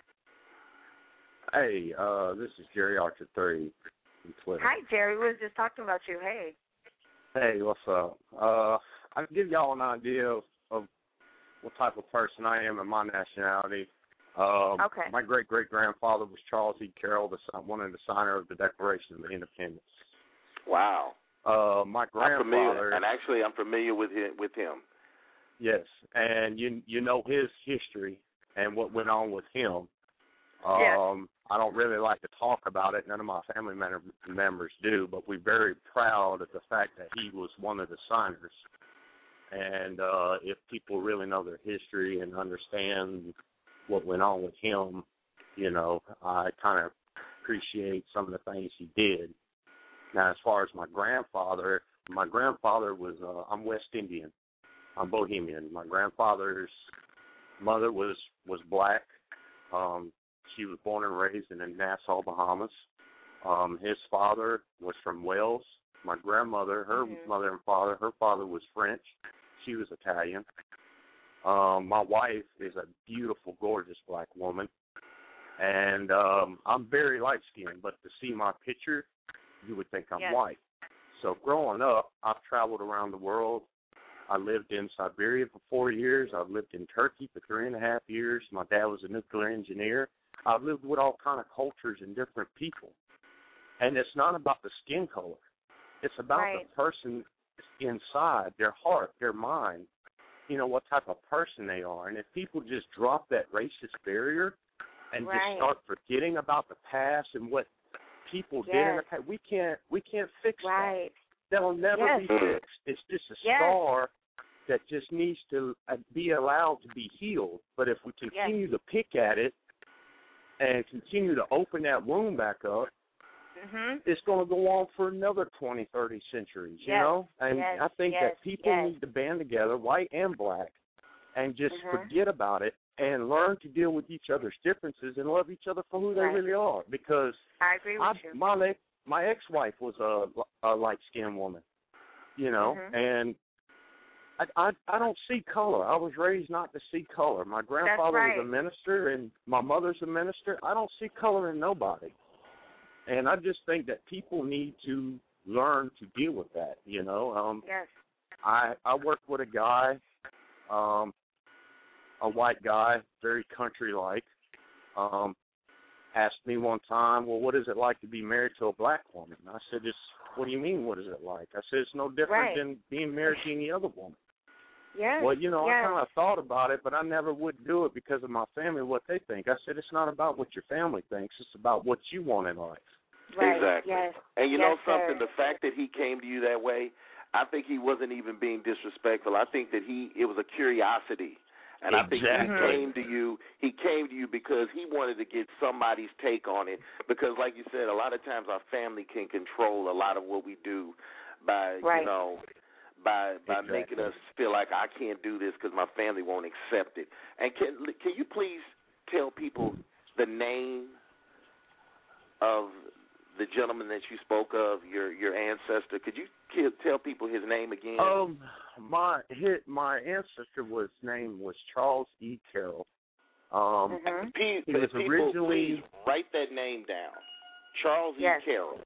Speaker 8: Hey, uh, this is Jerry Archer three on Twitter.
Speaker 5: Hi, Jerry. We were just talking about you. Hey.
Speaker 8: Hey, what's up? Uh, I can give y'all an idea of, of what type of person I am and my nationality. Um,
Speaker 5: okay.
Speaker 8: My great-great-grandfather was Charles E. Carroll, the one of the signer of the Declaration of Independence.
Speaker 6: Wow.
Speaker 8: Uh, my grandfather.
Speaker 6: I'm familiar, and actually, I'm familiar with him. With him.
Speaker 8: Yes, and you you know his history and what went on with him. Um,
Speaker 5: yes.
Speaker 8: I don't really like to talk about it. None of my family members do, but we're very proud of the fact that he was one of the signers. And uh, if people really know their history and understand what went on with him, you know, I kind of appreciate some of the things he did. Now, as far as my grandfather, my grandfather was, uh, I'm West Indian. I'm Bohemian. My grandfather's mother was, was black. Um, she was born and raised in Nassau, Bahamas. Um, his father was from Wales. My grandmother, her mm-hmm. mother and father, her father was French. She was Italian. Um, my wife is a beautiful, gorgeous black woman. And um, I'm very light-skinned, but to see my picture, you would think I'm
Speaker 5: yes.
Speaker 8: white. So growing up, I've traveled around the world. I lived in Siberia for four years. I've lived in Turkey for three and a half years. My dad was a nuclear engineer. I've lived with all kind of cultures and different people. And it's not about the skin color. It's about
Speaker 5: right.
Speaker 8: the person inside, their heart, their mind. you know, what type of person they are. And if people just drop that racist barrier and
Speaker 5: right.
Speaker 8: just start forgetting about the past and what people
Speaker 5: yes.
Speaker 8: did in the past, we can't we can't fix
Speaker 5: right.
Speaker 8: that. That'll never
Speaker 5: yes.
Speaker 8: be fixed. It's just a
Speaker 5: yes.
Speaker 8: scar that just needs to be allowed to be healed. But if we continue
Speaker 5: yes.
Speaker 8: to pick at it and continue to open that wound back up,
Speaker 5: mm-hmm.
Speaker 8: it's going to go on for another twenty, thirty centuries, you
Speaker 5: yes.
Speaker 8: know? And
Speaker 5: yes.
Speaker 8: I think
Speaker 5: yes.
Speaker 8: that people
Speaker 5: yes.
Speaker 8: need to band together, white and black, and just
Speaker 5: mm-hmm.
Speaker 8: forget about it and learn to deal with each other's differences and love each other for who they
Speaker 5: right.
Speaker 8: really are. Because
Speaker 5: I agree with
Speaker 8: I,
Speaker 5: you.
Speaker 8: my, le- my ex-wife was a, a light-skinned woman, you know,
Speaker 5: mm-hmm.
Speaker 8: and I, I I don't see color. I was raised not to see color. My grandfather
Speaker 5: right.
Speaker 8: was a minister, and my mother's a minister. I don't see color in nobody. And I just think that people need to learn to deal with that, you know. Um,
Speaker 5: yes.
Speaker 8: I I worked with a guy, um, a white guy, very country-like, um, asked me one time, well, what is it like to be married to a black woman? I said, it's, what do you mean, what is it like? I said, it's no different
Speaker 5: right.
Speaker 8: than being married to any other woman.
Speaker 5: Yes.
Speaker 8: Well, you know,
Speaker 5: yes.
Speaker 8: I kind of thought about it, but I never would do it because of my family, what they think. I said, it's not about what your family thinks. It's about what you want in life.
Speaker 5: Right.
Speaker 6: Exactly.
Speaker 5: Yes.
Speaker 6: And you
Speaker 5: yes,
Speaker 6: know something,
Speaker 5: sir.
Speaker 6: the fact that he came to you that way, I think he wasn't even being disrespectful. I think that he it was a curiosity. And
Speaker 8: exactly.
Speaker 6: I think he came to you he came to you because he wanted to get somebody's take on it. Because like you said, a lot of times our family can control a lot of what we do by
Speaker 5: right.
Speaker 6: you know by by
Speaker 8: exactly.
Speaker 6: making us feel like I can't do this because my family won't accept it. And can can you please tell people the name of the gentleman that you spoke of, your your ancestor? Could you tell people his name again?
Speaker 8: Um, my his, my ancestor was name was Charles E. Carroll. Um,
Speaker 5: mm-hmm.
Speaker 6: P-
Speaker 8: he was
Speaker 6: people,
Speaker 8: originally
Speaker 6: please write that name down. Charles
Speaker 5: yes.
Speaker 6: E. Carroll.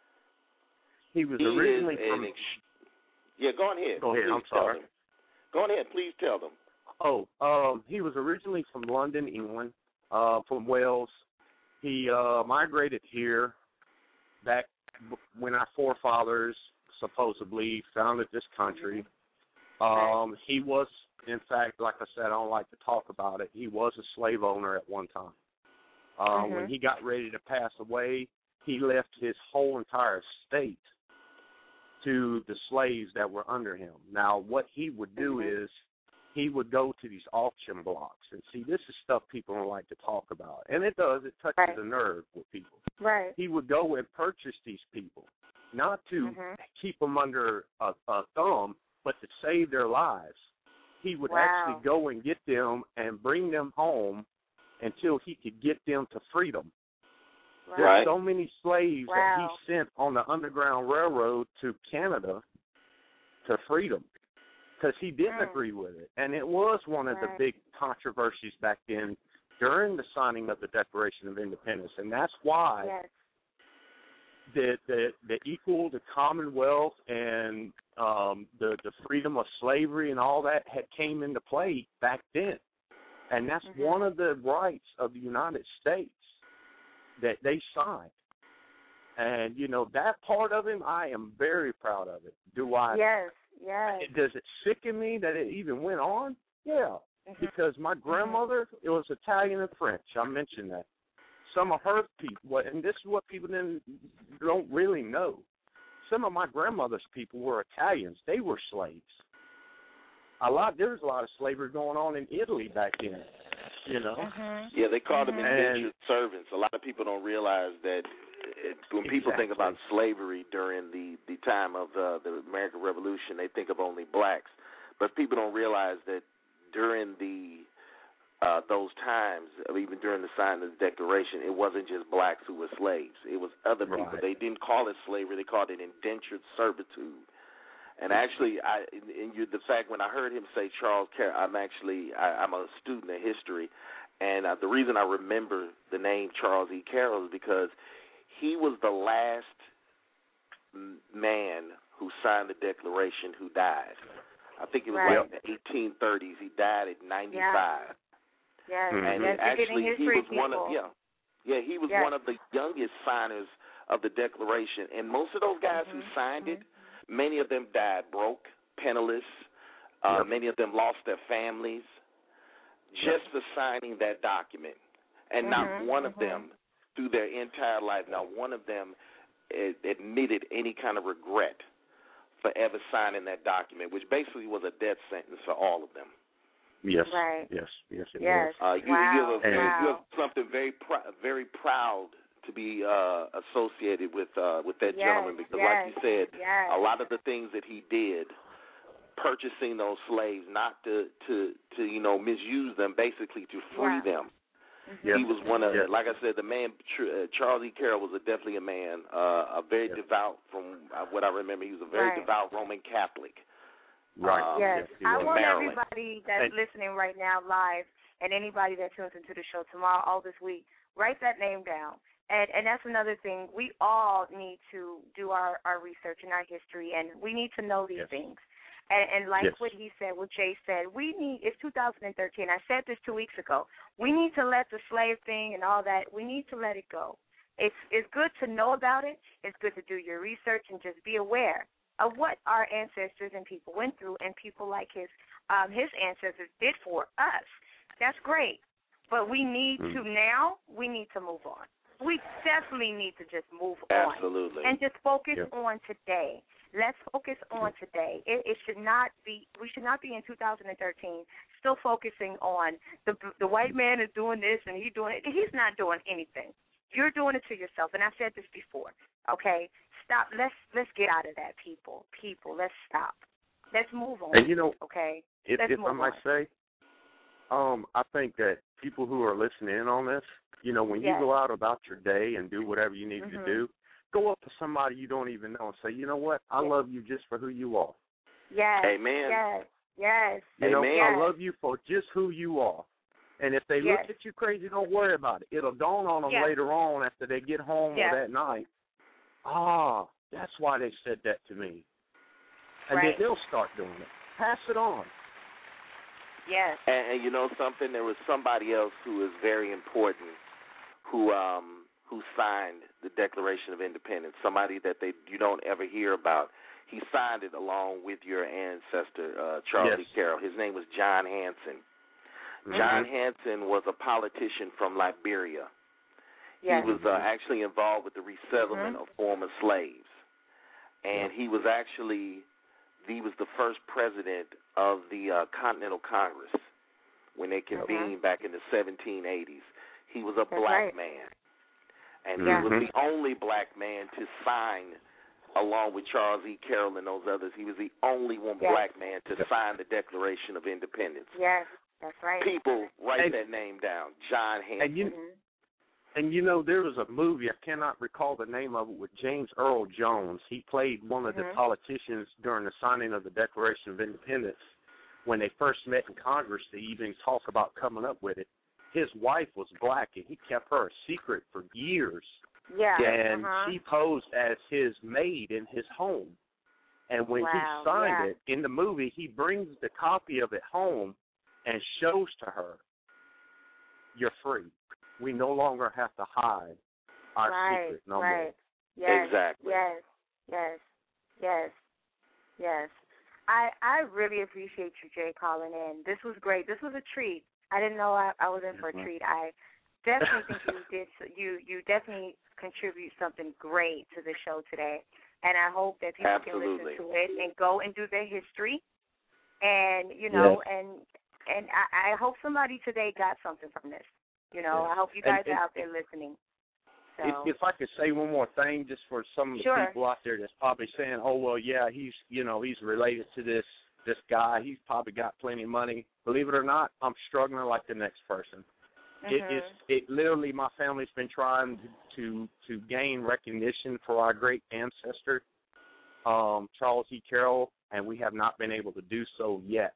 Speaker 8: He was
Speaker 6: he
Speaker 8: originally
Speaker 6: is
Speaker 8: from.
Speaker 6: Ex- yeah, go ahead.
Speaker 8: Go ahead.
Speaker 6: Please
Speaker 8: I'm
Speaker 6: tell
Speaker 8: sorry.
Speaker 6: them. Go ahead. Please tell them.
Speaker 8: Oh, um, he was originally from London, England, uh, from Wales. He uh, migrated here back when our forefathers supposedly founded this country. Um, he was, in fact, like I said, I don't like to talk about it. He was a slave owner at one time. Uh,
Speaker 5: mm-hmm.
Speaker 8: When he got ready to pass away, he left his whole entire estate to the slaves that were under him. Now, what he would do
Speaker 5: mm-hmm.
Speaker 8: is he would go to these auction blocks. And see, this is stuff people don't like to talk about. And it does. It touches
Speaker 5: right.
Speaker 8: a nerve with people.
Speaker 5: Right.
Speaker 8: He would go and purchase these people, not to
Speaker 5: mm-hmm.
Speaker 8: keep them under a, a thumb, but to save their lives. He would
Speaker 5: wow.
Speaker 8: actually go and get them and bring them home until he could get them to freedom.
Speaker 5: Wow.
Speaker 8: There's
Speaker 6: Right.
Speaker 8: so many slaves
Speaker 5: wow.
Speaker 8: that he sent on the Underground Railroad to Canada to freedom because he didn't
Speaker 5: mm.
Speaker 8: agree with it. And it was one of
Speaker 5: right.
Speaker 8: the big controversies back then during the signing of the Declaration of Independence. And that's why
Speaker 5: yes.
Speaker 8: the, the, the equal, the Commonwealth, and um, the, the freedom of slavery and all that had came into play back then. And that's
Speaker 5: mm-hmm.
Speaker 8: one of the rights of the United States that they signed. And, you know, that part of him, I am very proud of it. Do I?
Speaker 5: Yes, yes.
Speaker 8: Does it sicken me that it even went on? Yeah,
Speaker 5: mm-hmm.
Speaker 8: because my grandmother, it was Italian and French. I mentioned that. Some of her people, and this is what people didn't, don't really know. Some of my grandmother's people were Italians. They were slaves. A lot. There was a lot of slavery going on in Italy back then. You know.
Speaker 5: Mm-hmm.
Speaker 6: Yeah, they called them
Speaker 5: mm-hmm.
Speaker 6: indentured servants. A lot of people don't realize that it, when people
Speaker 8: exactly.
Speaker 6: think about slavery during the, the time of uh, the American Revolution, they think of only blacks. But people don't realize that during the uh, those times, even during the signing of the Declaration, it wasn't just blacks who were slaves. It was other people.
Speaker 8: Right.
Speaker 6: They didn't call it slavery. They called it indentured servitude. And actually, I, in you, the fact when I heard him say Charles Carroll, I'm actually I, I'm a student of history, and uh, the reason I remember the name Charles E. Carroll is because he was the last man who signed the Declaration who died. I think it was
Speaker 5: right.
Speaker 6: like in the eighteen thirties. He died at ninety-five.
Speaker 5: Yeah. Yes.
Speaker 6: And
Speaker 5: yes.
Speaker 6: actually, he
Speaker 5: history,
Speaker 6: was one of
Speaker 5: people.
Speaker 6: yeah, yeah. He was
Speaker 5: yes.
Speaker 6: one of the youngest signers of the Declaration, and most of those guys
Speaker 5: mm-hmm.
Speaker 6: who signed
Speaker 5: mm-hmm.
Speaker 6: it. Many of them died broke, penniless, Uh,
Speaker 8: yep.
Speaker 6: Many of them lost their families just
Speaker 8: yep.
Speaker 6: for signing that document. And
Speaker 5: mm-hmm,
Speaker 6: not one
Speaker 5: mm-hmm.
Speaker 6: of them, through their entire life, not one of them ad- admitted any kind of regret for ever signing that document, which basically was a death sentence for all of them.
Speaker 8: Yes,
Speaker 5: right.
Speaker 8: yes, yes, it
Speaker 5: yes.
Speaker 8: was.
Speaker 6: Uh, you,
Speaker 5: wow.
Speaker 6: you, have a,
Speaker 5: wow.
Speaker 6: you have something very, pr- very proud to be uh, associated with uh, with that
Speaker 5: yes.
Speaker 6: gentleman because,
Speaker 5: yes.
Speaker 6: like you said,
Speaker 5: yes.
Speaker 6: a lot of the things that he did, purchasing those slaves, not to, to, to you know misuse them, basically to free
Speaker 5: yeah.
Speaker 6: them.
Speaker 5: Mm-hmm.
Speaker 8: Yes.
Speaker 6: He was one of,
Speaker 8: yes.
Speaker 6: like I said, the man. Uh, Charles E. Carroll was a, definitely a man, uh, a very
Speaker 8: yes.
Speaker 6: devout. From uh, what I remember, he was a very
Speaker 5: right.
Speaker 6: devout Roman Catholic.
Speaker 8: Right.
Speaker 6: Um,
Speaker 5: yes.
Speaker 8: yes
Speaker 5: I want
Speaker 6: Maryland.
Speaker 5: everybody that's
Speaker 8: and,
Speaker 5: listening right now live and anybody that tunes into the show tomorrow, all this week, write that name down. And and that's another thing. We all need to do our, our research and our history, and we need to know these
Speaker 8: yes.
Speaker 5: things. And, and like
Speaker 8: yes.
Speaker 5: what he said, what Jay said, we need, it's two thousand thirteen. I said this two weeks ago. We need to let the slave thing and all that, we need to let it go. It's it's good to know about it. It's good to do your research and just be aware of what our ancestors and people went through, and people like his um, his ancestors did for us. That's great. But we need mm. to now, we need to move on. We definitely need to just move on.
Speaker 6: Absolutely.
Speaker 5: And just focus
Speaker 8: yep.
Speaker 5: on today. Let's focus on today. It, it should not be, we should not be in two thousand thirteen still focusing on the the white man is doing this and he's doing it. He's not doing anything. You're doing it to yourself. And I said this before, okay? Stop. Let's let's get out of that, people. People, let's stop. Let's move on.
Speaker 8: And you know,
Speaker 5: okay?
Speaker 8: If,
Speaker 5: let's
Speaker 8: if
Speaker 5: move
Speaker 8: I might
Speaker 5: on.
Speaker 8: say, um, I think that people who are listening in on this, you know, when
Speaker 5: yes.
Speaker 8: you go out about your day and do whatever you need
Speaker 5: mm-hmm.
Speaker 8: to do, go up to somebody you don't even know and say, you know what, I
Speaker 5: yes.
Speaker 8: love you just for who you are.
Speaker 5: Yes.
Speaker 6: Amen.
Speaker 5: Yes. Yes.
Speaker 8: You know,
Speaker 6: Amen.
Speaker 8: I love you for just who you are. And if they
Speaker 5: yes.
Speaker 8: look at you crazy, don't worry about it. It'll dawn on them
Speaker 5: yes.
Speaker 8: later on after they get home
Speaker 5: yes.
Speaker 8: or that night. Ah, that's why they said that to me. And
Speaker 5: right.
Speaker 8: then they'll start doing it. Pass it on.
Speaker 5: Yes.
Speaker 6: And, and you know something? There was somebody else who is very important who um who signed the Declaration of Independence. Somebody that they you don't ever hear about. He signed it along with your ancestor, uh, Charles
Speaker 8: yes.
Speaker 6: E. Carroll. His name was John Hanson.
Speaker 8: Mm-hmm.
Speaker 6: John Hanson was a politician from Liberia.
Speaker 5: Yes.
Speaker 6: He was uh, actually involved with the resettlement
Speaker 5: mm-hmm.
Speaker 6: of former slaves. And he was actually, he was the first president of the uh, Continental Congress when they convened mm-hmm. back in the seventeen eighties. He was a
Speaker 5: That's
Speaker 6: black
Speaker 5: right.
Speaker 6: man. And
Speaker 5: yeah.
Speaker 6: he was the only black man to sign, along with Charles E. Carroll and those others, he was the only one
Speaker 5: yes.
Speaker 6: black man to sign the Declaration of Independence.
Speaker 5: Yes, that's right.
Speaker 6: People write
Speaker 8: and,
Speaker 6: that name down, John Hanson.
Speaker 8: And you,
Speaker 5: mm-hmm.
Speaker 8: and you know, there was a movie, I cannot recall the name of it, with James Earl Jones. He played one of
Speaker 5: mm-hmm.
Speaker 8: the politicians during the signing of the Declaration of Independence. When they first met in Congress to even talk about coming up with it, his wife was black, and he kept her a secret for years.
Speaker 5: Yeah.
Speaker 8: And
Speaker 5: uh-huh.
Speaker 8: she posed as his maid in his home. And when
Speaker 5: wow.
Speaker 8: he signed
Speaker 5: yeah.
Speaker 8: it, in the movie, he brings the copy of it home and shows to her, you're free. We no longer have to hide our
Speaker 5: right.
Speaker 8: secret no
Speaker 5: right.
Speaker 8: more.
Speaker 5: Yes.
Speaker 6: Exactly.
Speaker 5: Yes. Yes. Yes. Yes. I I really appreciate you, Jay, calling in. This was great. This was a treat. I didn't know I, I was in for a treat. I definitely think you did. You you definitely contribute something great to the show today, and I hope that people
Speaker 6: Absolutely.
Speaker 5: can listen to it and go and do their history, and you know,
Speaker 8: yes.
Speaker 5: and and I, I hope somebody today got something from this. You know,
Speaker 8: yes.
Speaker 5: I hope you guys
Speaker 8: and,
Speaker 5: are out there listening. So.
Speaker 8: If, if I could say one more thing, just for some of the
Speaker 5: sure.
Speaker 8: people out there that's probably saying, "Oh well, yeah, he's you know he's related to this this guy. He's probably got plenty of money." Believe it or not, I'm struggling like the next person.
Speaker 5: Mm-hmm.
Speaker 8: It is it literally my family's been trying to to gain recognition for our great ancestor, um, Charles E. Carroll, and we have not been able to do so yet.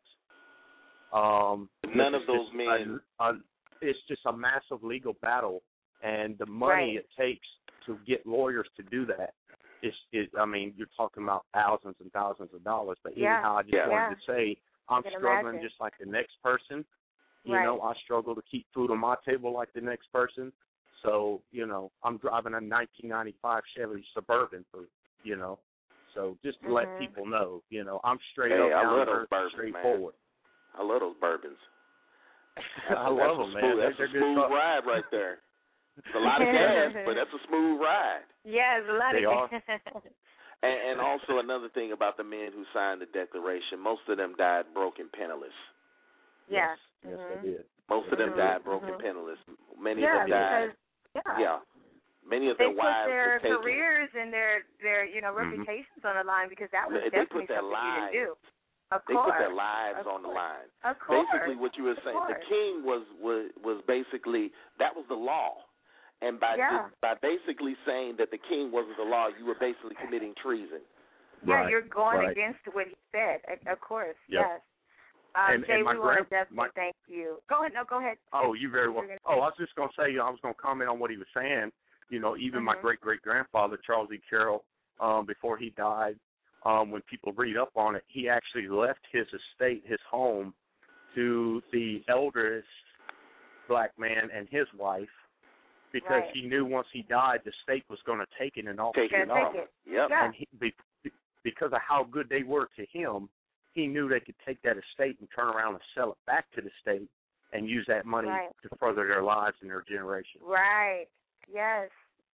Speaker 8: Um,
Speaker 6: None of those
Speaker 8: just,
Speaker 6: men.
Speaker 8: A, a, it's just a massive legal battle, and the money
Speaker 5: right.
Speaker 8: it takes to get lawyers to do that is, is I mean, you're talking about thousands and thousands of dollars. But
Speaker 5: yeah.
Speaker 8: anyhow, I just
Speaker 6: yeah.
Speaker 8: wanted to say I'm struggling
Speaker 5: imagine.
Speaker 8: just like the next person. You
Speaker 5: right.
Speaker 8: know, I struggle to keep food on my table like the next person. So, you know, I'm driving a nineteen ninety-five Chevy Suburban for, you know. So just to
Speaker 5: mm-hmm.
Speaker 8: let people know, you know, I'm straight
Speaker 6: hey,
Speaker 8: up,
Speaker 6: I
Speaker 8: down
Speaker 6: love
Speaker 8: to
Speaker 6: those
Speaker 8: earth,
Speaker 6: bourbons,
Speaker 8: straightforward.
Speaker 6: Man. I love those bourbons. That's,
Speaker 8: I love them,
Speaker 6: smooth,
Speaker 8: man.
Speaker 6: That's
Speaker 8: they're,
Speaker 6: a
Speaker 8: they're
Speaker 6: smooth
Speaker 8: good
Speaker 6: ride right there. It's a lot of gas, but that's a smooth ride.
Speaker 5: Yeah, it's a lot
Speaker 8: they
Speaker 5: of
Speaker 8: are.
Speaker 5: gas.
Speaker 6: And, and also another thing about the men who signed the Declaration, most of them died broke and penniless.
Speaker 5: Yeah.
Speaker 8: Yes,
Speaker 5: mm-hmm.
Speaker 8: yes, they did.
Speaker 6: Most of them
Speaker 5: mm-hmm.
Speaker 6: died broke
Speaker 5: mm-hmm.
Speaker 6: and penniless. Many
Speaker 5: yeah,
Speaker 6: of them died.
Speaker 5: Because, yeah.
Speaker 6: Yeah. Many of
Speaker 5: they
Speaker 6: their wives
Speaker 5: put their
Speaker 6: were taken.
Speaker 5: careers and their their you know
Speaker 8: mm-hmm.
Speaker 5: reputations on the line because that was
Speaker 6: they
Speaker 5: definitely
Speaker 6: put their
Speaker 5: something
Speaker 6: lives.
Speaker 5: you didn't do. Of
Speaker 6: They
Speaker 5: course.
Speaker 6: put their lives
Speaker 5: of
Speaker 6: on the
Speaker 5: course.
Speaker 6: line.
Speaker 5: Of course.
Speaker 6: Basically, what you were saying, the king was, was was basically that was the law, and by
Speaker 5: yeah.
Speaker 6: by basically saying that the king wasn't the law, you were basically committing treason.
Speaker 5: Yeah,
Speaker 8: right.
Speaker 5: you're going
Speaker 8: right.
Speaker 5: against what he said. Of course.
Speaker 8: Yep.
Speaker 5: Yes. Um,
Speaker 8: and,
Speaker 5: Jay,
Speaker 8: and my
Speaker 5: we want to
Speaker 8: grand,
Speaker 5: definitely
Speaker 8: my,
Speaker 5: thank you. Go ahead. No, go ahead.
Speaker 8: Oh, you very well. Oh, I was just going to say, I was going to comment on what he was saying. You know, even
Speaker 5: mm-hmm.
Speaker 8: my great-great-grandfather, Charles E. Carroll, um, before he died, um, when people read up on it, he actually left his estate, his home, to the eldest black man and his wife because
Speaker 5: right.
Speaker 8: he knew once he died, the state was going to take it and auction
Speaker 6: take
Speaker 8: it off.
Speaker 5: It.
Speaker 6: Yep.
Speaker 5: Yeah.
Speaker 8: And he, be, because of how good they were to him, he knew they could take that estate and turn around and sell it back to the state and use that money
Speaker 5: right.
Speaker 8: to further their lives and their generation.
Speaker 5: Right. Yes.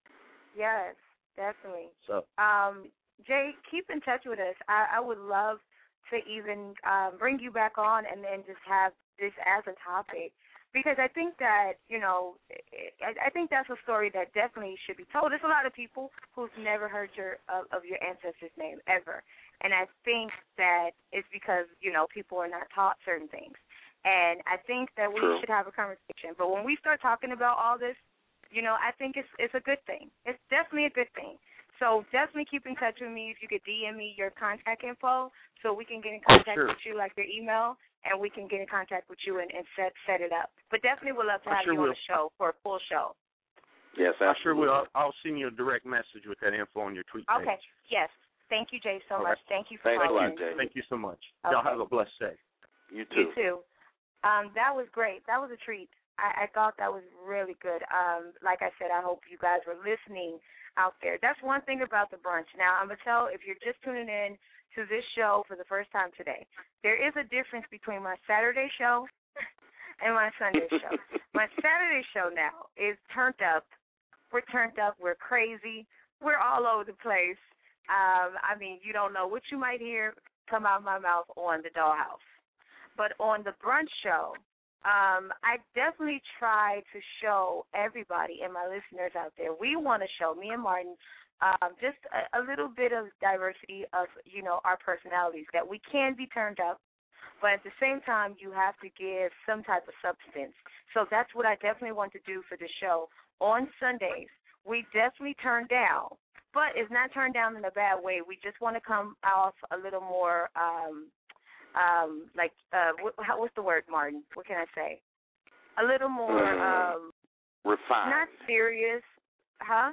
Speaker 5: Yes, definitely.
Speaker 8: So,
Speaker 5: um, Jay, keep in touch with us. I, I would love to even um, bring you back on and then just have this as a topic because I think that, you know, I, I think that's a story that definitely should be told. There's a lot of people who've never heard your of, of your ancestors' name ever. And I think that it's because, you know, people are not taught certain things. And I think that we
Speaker 6: True.
Speaker 5: should have a conversation. But when we start talking about all this, you know, I think it's it's a good thing. It's definitely a good thing. So definitely keep in touch with me if you could D M me your contact info so we can get in contact
Speaker 8: oh, sure.
Speaker 5: with you, like your email, and we can get in contact with you and, and set set it up. But definitely would love to have
Speaker 8: sure
Speaker 5: you
Speaker 8: will.
Speaker 5: on the show for a full show.
Speaker 6: Yes, absolutely.
Speaker 8: I sure will. I'll, I'll send you a direct message with that info on your tweet page.
Speaker 5: Okay. Yes. Thank you, Jay, so
Speaker 8: All
Speaker 5: much.
Speaker 8: right.
Speaker 5: Thank you for
Speaker 6: Thank
Speaker 5: calling.
Speaker 6: you, Jay.
Speaker 8: Thank you so much.
Speaker 5: Okay.
Speaker 8: Y'all have a blessed day.
Speaker 6: You too.
Speaker 5: You too. Um, that was great. That was a treat. I, I thought that was really good. Um, like I said, I hope you guys were listening out there. That's one thing about the brunch. Now, I'm going to tell, if you're just tuning in to this show for the first time today, there is a difference between my Saturday show and my Sunday show. My Saturday show now is turned up. We're turned up. We're crazy. We're all over the place. Um, I mean, you don't know what you might hear come out of my mouth on the Dollhouse. But on the brunch show, um, I definitely try to show everybody and my listeners out there, we want to show, me and Martin, um, just a, a little bit of diversity of, you know, our personalities, that we can be turned up, but at the same time, you have to give some type of substance. So that's what I definitely want to do for the show. On Sundays, we definitely turn down, but it's not turned down in a bad way. We just want to come off a little more, um, um, like, uh, what, how, what's the word, Martin? What can I say? A little more, um,
Speaker 6: refined.
Speaker 5: not serious, huh?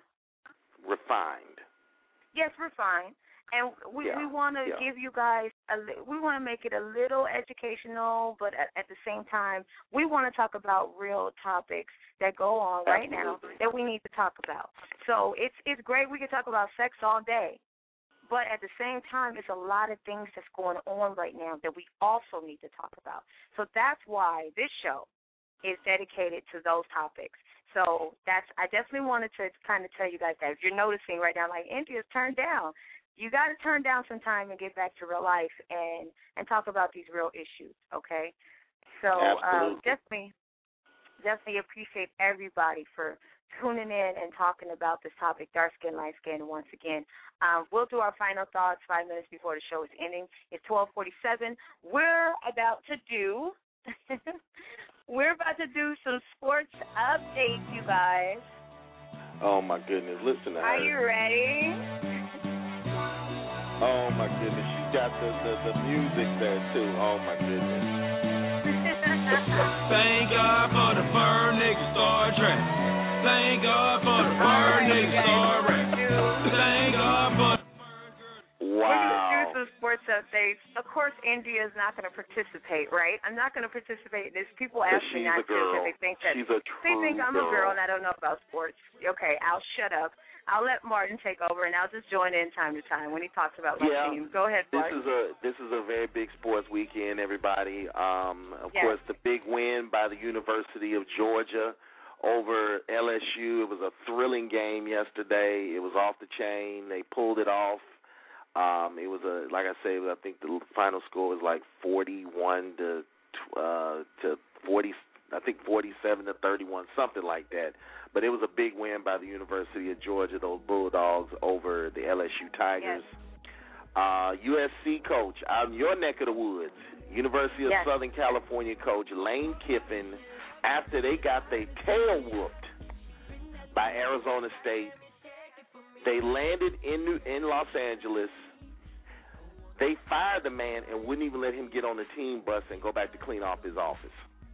Speaker 6: Refined.
Speaker 5: Yes, refined. And we,
Speaker 6: yeah.
Speaker 5: we want to
Speaker 6: yeah.
Speaker 5: give you guys, a, we want to make it a little educational, but at, at the same time, we want to talk about real topics that go on right now that we need to talk about. So it's it's great. We can talk about sex all day, but at the same time, it's a lot of things that's going on right now that we also need to talk about. So that's why this show is dedicated to those topics. So that's I definitely wanted to kind of tell you guys that. If you're noticing right now, like, India's turned down, you got to turn down some time and get back to real life and, and talk about these real issues, okay? So um, definitely, definitely appreciate everybody for tuning in and talking about this topic, dark skin, light skin, once again. Um, we'll do our final thoughts five minutes before the show is ending. It's twelve forty-seven. We're about to do, we're about to do some sports updates, you guys.
Speaker 6: Oh, my goodness. Listen to her.
Speaker 5: Are you ready?
Speaker 6: Oh, my goodness. She's got the, the, the music there, too. Oh, my goodness.
Speaker 9: Thank God for the bird nigga Star Trek. Thank God for the bird nigga Star Trek. Thank God for the bird girl.
Speaker 6: Wow.
Speaker 5: We're going to do some sports updates. Of course, India is not going to participate, right? I'm not going to participate in this. People ask me not to because they think that
Speaker 6: she's a
Speaker 5: they think I'm
Speaker 6: girl.
Speaker 5: a girl and I don't know about sports. Okay, I'll shut up. I'll let Martin take over, and I'll just join in time to time when he talks about my
Speaker 6: yeah,
Speaker 5: team. Go ahead, Martin.
Speaker 6: This is a this is a very big sports weekend, everybody. Um, of
Speaker 5: yes.
Speaker 6: course, the big win by the University of Georgia over L S U. It was a thrilling game yesterday. It was off the chain. They pulled it off. Um, it was a like I say, I think the final score was like forty-one to uh, to forty. I think forty-seven to thirty-one, something like that. But it was a big win by the University of Georgia, those Bulldogs over the L S U Tigers.
Speaker 5: Yes.
Speaker 6: Uh, U S C coach out in your neck of the woods, University of
Speaker 5: yes.
Speaker 6: Southern California coach Lane Kiffin, after they got their tail whooped by Arizona State, they landed in New, in Los Angeles. They fired the man and wouldn't even let him get on the team bus and go back to clean off his office.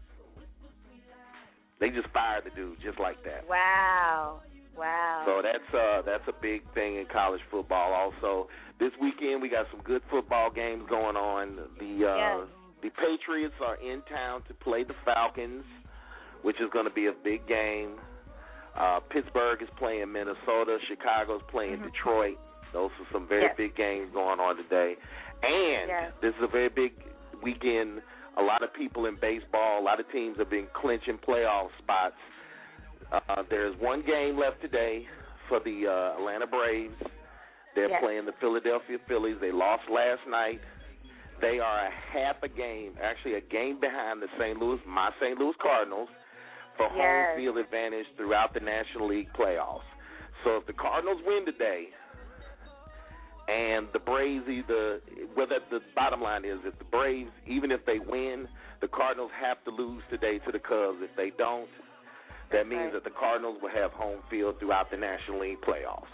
Speaker 6: They just fired the dude just like that.
Speaker 5: Wow. Wow.
Speaker 6: So that's uh that's a big thing in college football. Also, this weekend we got some good football games going on. The uh
Speaker 5: yes.
Speaker 6: the Patriots are in town to play the Falcons, which is going to be a big game. Uh, Pittsburgh is playing Minnesota. Chicago's playing mm-hmm. Detroit. Those are some very
Speaker 5: yes.
Speaker 6: big games going on today. And
Speaker 5: yes.
Speaker 6: this is a very big weekend. A lot of people in baseball, a lot of teams have been clinching playoff spots. Uh, there's one game left today for the uh, Atlanta Braves. They're
Speaker 5: yes.
Speaker 6: playing the Philadelphia Phillies. They lost last night. They are a half a game, actually a game behind the Saint Louis, my Saint Louis Cardinals, for
Speaker 5: yes.
Speaker 6: home field advantage throughout the National League playoffs. So if the Cardinals win today, and the Braves either, well, that the bottom line is, if the Braves, even if they win, the Cardinals have to lose today to the Cubs. If they don't, that means
Speaker 5: right.
Speaker 6: that the Cardinals will have home field throughout the National League playoffs.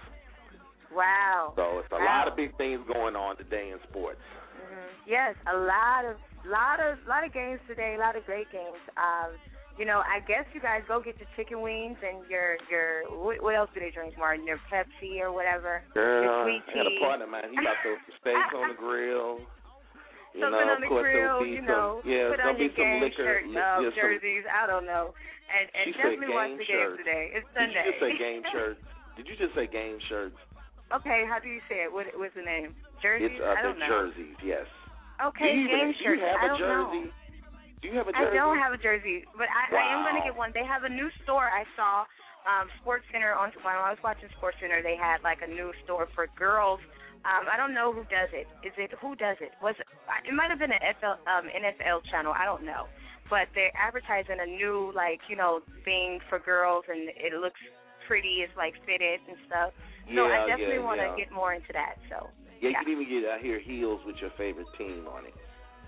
Speaker 5: Wow.
Speaker 6: So it's a
Speaker 5: wow.
Speaker 6: lot of big things going on today in sports.
Speaker 5: Mm-hmm. Yes, a lot of, lot of, lot of games today. A lot of great games. Um, you know, I guess you guys go get your chicken wings and your your what, what else do they drink, Martin? Your Pepsi or whatever.
Speaker 6: Girl,
Speaker 5: your sweet tea.
Speaker 6: I had a partner, man. He got those steaks on the grill. You
Speaker 5: Something
Speaker 6: know,
Speaker 5: on the
Speaker 6: of course,
Speaker 5: grill,
Speaker 6: be
Speaker 5: you know.
Speaker 6: some, yeah,
Speaker 5: put
Speaker 6: there'll
Speaker 5: on
Speaker 6: be
Speaker 5: your
Speaker 6: some
Speaker 5: game
Speaker 6: liquor,
Speaker 5: shirt,
Speaker 6: li-
Speaker 5: uh,
Speaker 6: yeah,
Speaker 5: jerseys.
Speaker 6: some,
Speaker 5: I don't know. And, and
Speaker 6: she
Speaker 5: definitely
Speaker 6: said
Speaker 5: watch
Speaker 6: game
Speaker 5: the
Speaker 6: shirts.
Speaker 5: game today. It's
Speaker 6: Did
Speaker 5: Sunday.
Speaker 6: you just say game shirts? Did you just say game shirts?
Speaker 5: Okay, how do you say it? What was the name? Jerseys?
Speaker 6: It's uh,
Speaker 5: I don't
Speaker 6: the
Speaker 5: know.
Speaker 6: jerseys, yes.
Speaker 5: Okay,
Speaker 6: do you
Speaker 5: game
Speaker 6: even,
Speaker 5: shirts.
Speaker 6: Do you have
Speaker 5: I
Speaker 6: a
Speaker 5: don't
Speaker 6: jersey?
Speaker 5: know.
Speaker 6: Do you have a jersey?
Speaker 5: I don't have a jersey, but I,
Speaker 6: wow.
Speaker 5: I am going to get one. They have a new store I saw, um, Sports Center. On when I was watching Sports Center, they had like a new store for girls. Um, I don't know who does it. Is it who does it? Was it, it might have been an F L, um, N F L channel. I don't know, but they're advertising a new like you know thing for girls, and it looks pretty. It's like fitted and stuff. So
Speaker 6: yeah,
Speaker 5: I definitely
Speaker 6: yeah,
Speaker 5: want to
Speaker 6: yeah.
Speaker 5: get more into that. So
Speaker 6: yeah,
Speaker 5: yeah.
Speaker 6: you can even get out here heels with your favorite team on it.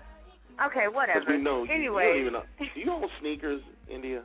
Speaker 5: Okay, whatever.
Speaker 6: We know you,
Speaker 5: anyway,
Speaker 6: you don't even know. Do you own sneakers, India?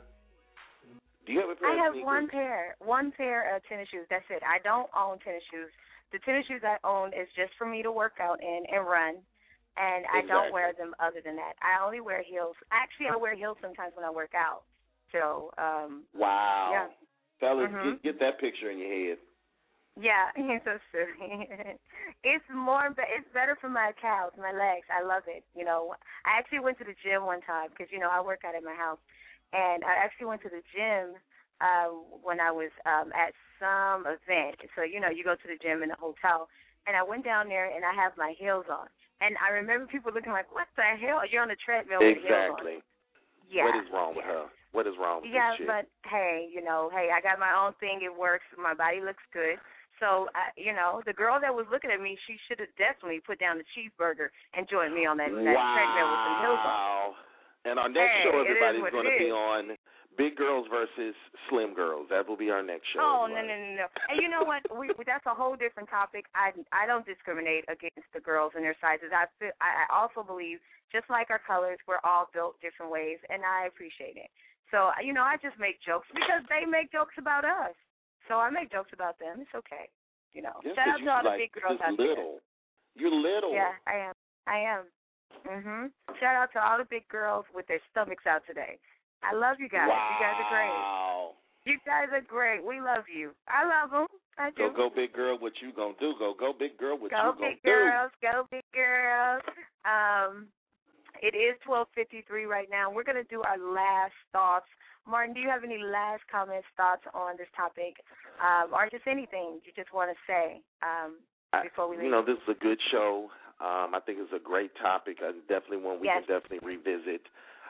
Speaker 6: Do you have a pair
Speaker 5: I
Speaker 6: of
Speaker 5: have
Speaker 6: sneakers?
Speaker 5: one pair, one pair of tennis shoes. That's it. I don't own tennis shoes. The tennis shoes I own is just for me to work out in and run, and I
Speaker 6: exactly.
Speaker 5: don't wear them other than that. I only wear heels. Actually, I wear heels sometimes when I work out. So, um,
Speaker 6: wow.
Speaker 5: yeah.
Speaker 6: Fellas,
Speaker 5: Mm-hmm.
Speaker 6: get, get that picture in your head.
Speaker 5: Yeah, it's so silly. It's more, be- it's better for my calves, my legs. I love it. You know, I actually went to the gym one time because, you know, I work out at my house. And I actually went to the gym uh, when I was um, at some event. So, you know, you go to the gym in a hotel. And I went down there, and I have my heels on. And I remember people looking like, what the hell? You're on the treadmill with heels on.
Speaker 6: Exactly.
Speaker 5: Yeah.
Speaker 6: What is wrong with her? What is wrong with
Speaker 5: yeah,
Speaker 6: this chick?
Speaker 5: but, hey, you know, hey, I got my own thing. It works. My body looks good. So, I, you know, the girl that was looking at me, she should have definitely put down the cheeseburger and joined me on that, that
Speaker 6: wow.
Speaker 5: treadmill with some heels on.
Speaker 6: And our next
Speaker 5: hey,
Speaker 6: show, everybody's
Speaker 5: going
Speaker 6: to be on Big Girls versus Slim Girls. That will be our next show.
Speaker 5: Oh,
Speaker 6: everybody.
Speaker 5: no, no, no, no. And you know what? we, that's a whole different topic. I, I don't discriminate against the girls and their sizes. I, feel, I also believe, just like our colors, we're all built different ways, and I appreciate it. So, you know, I just make jokes because they make jokes about us. So I make jokes about them. It's okay. You know,
Speaker 6: just
Speaker 5: shout out to all the
Speaker 6: like,
Speaker 5: big girls
Speaker 6: just
Speaker 5: out
Speaker 6: little. there. You're little.
Speaker 5: Yeah, I am. I am. Mhm. Shout out to all the big girls with their stomachs out today. I love you guys.
Speaker 6: Wow.
Speaker 5: You guys are great. You guys are great. We love you. I love them. I do.
Speaker 6: Go, go, big girl. What you gonna do? Go, go, big girl. What
Speaker 5: go
Speaker 6: you gonna
Speaker 5: big girls. Go big girls. Um, it is twelve fifty-three right now. We're going to do our last thoughts. Martin, do you have any last comments, thoughts on this topic, um, or just anything you just want to say um, before we leave?
Speaker 6: You know, this is a good show. Um, I think it's a great topic, and definitely one we
Speaker 5: yes.
Speaker 6: can definitely revisit.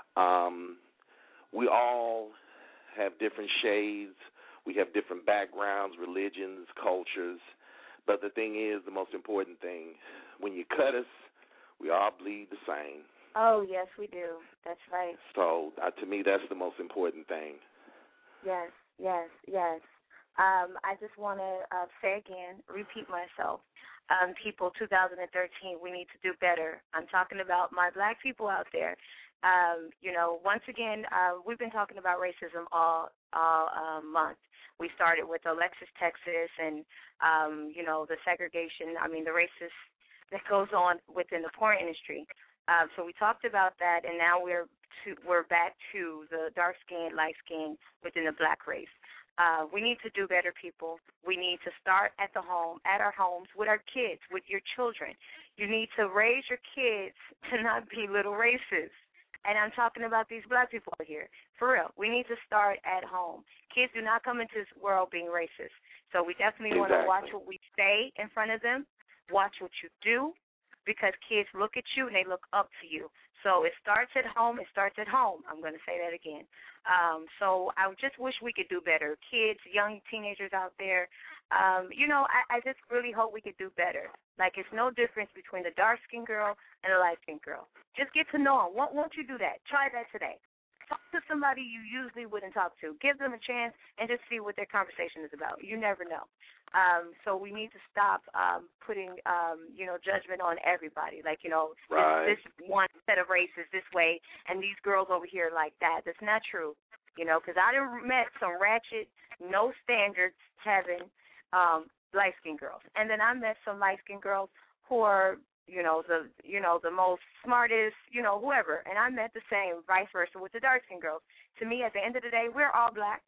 Speaker 6: Um, we all have different shades. We have different backgrounds, religions, cultures. But the thing is, the most important thing, when you cut us, we all bleed the same.
Speaker 5: Oh, yes, we do. That's right.
Speaker 6: So, uh, to me, that's the most important thing.
Speaker 5: Yes, yes, yes. Um, I just want to uh, say again, repeat myself. Um, people, two thousand thirteen, we need to do better. I'm talking about my black people out there. Um, you know, once again, uh, we've been talking about racism all all uh, month. We started with Alexis, Texas, and, um, you know, the segregation, I mean, the racist that goes on within the porn industry. Um, so we talked about that, and now we're to, we're back to the dark skin, light skin within the black race. Uh, we need to do better, people. We need to start at the home, at our homes, with our kids, with your children. You need to raise your kids to not be little racists. And I'm talking about these black people out here. For real, we need to start at home. Kids do not come into this world being racist. So we definitely
Speaker 6: exactly.
Speaker 5: want to watch what we say in front of them, watch what you do, because kids look at you and they look up to you. So it starts at home. It starts at home. I'm going to say that again. Um, so I just wish we could do better. Kids, young teenagers out there, um, you know, I, I just really hope we could do better. Like, it's no difference between the dark-skinned girl and the light-skinned girl. Just get to know them. Won't, won't you do that? Try that today. Talk to somebody you usually wouldn't talk to. Give them a chance and just see what their conversation is about. You never know. Um, so we need to stop um, putting, um, you know, judgment on everybody. Like, you know,
Speaker 6: right.
Speaker 5: this, this one set of races this way and these girls over here like that. That's not true, you know, because I done met some ratchet, no standards having um, light-skinned girls. And then I met some light-skinned girls who are, you know, the you know, the most smartest, you know, whoever. And I met the same, vice versa, with the dark-skinned girls. To me, at the end of the day, we're all black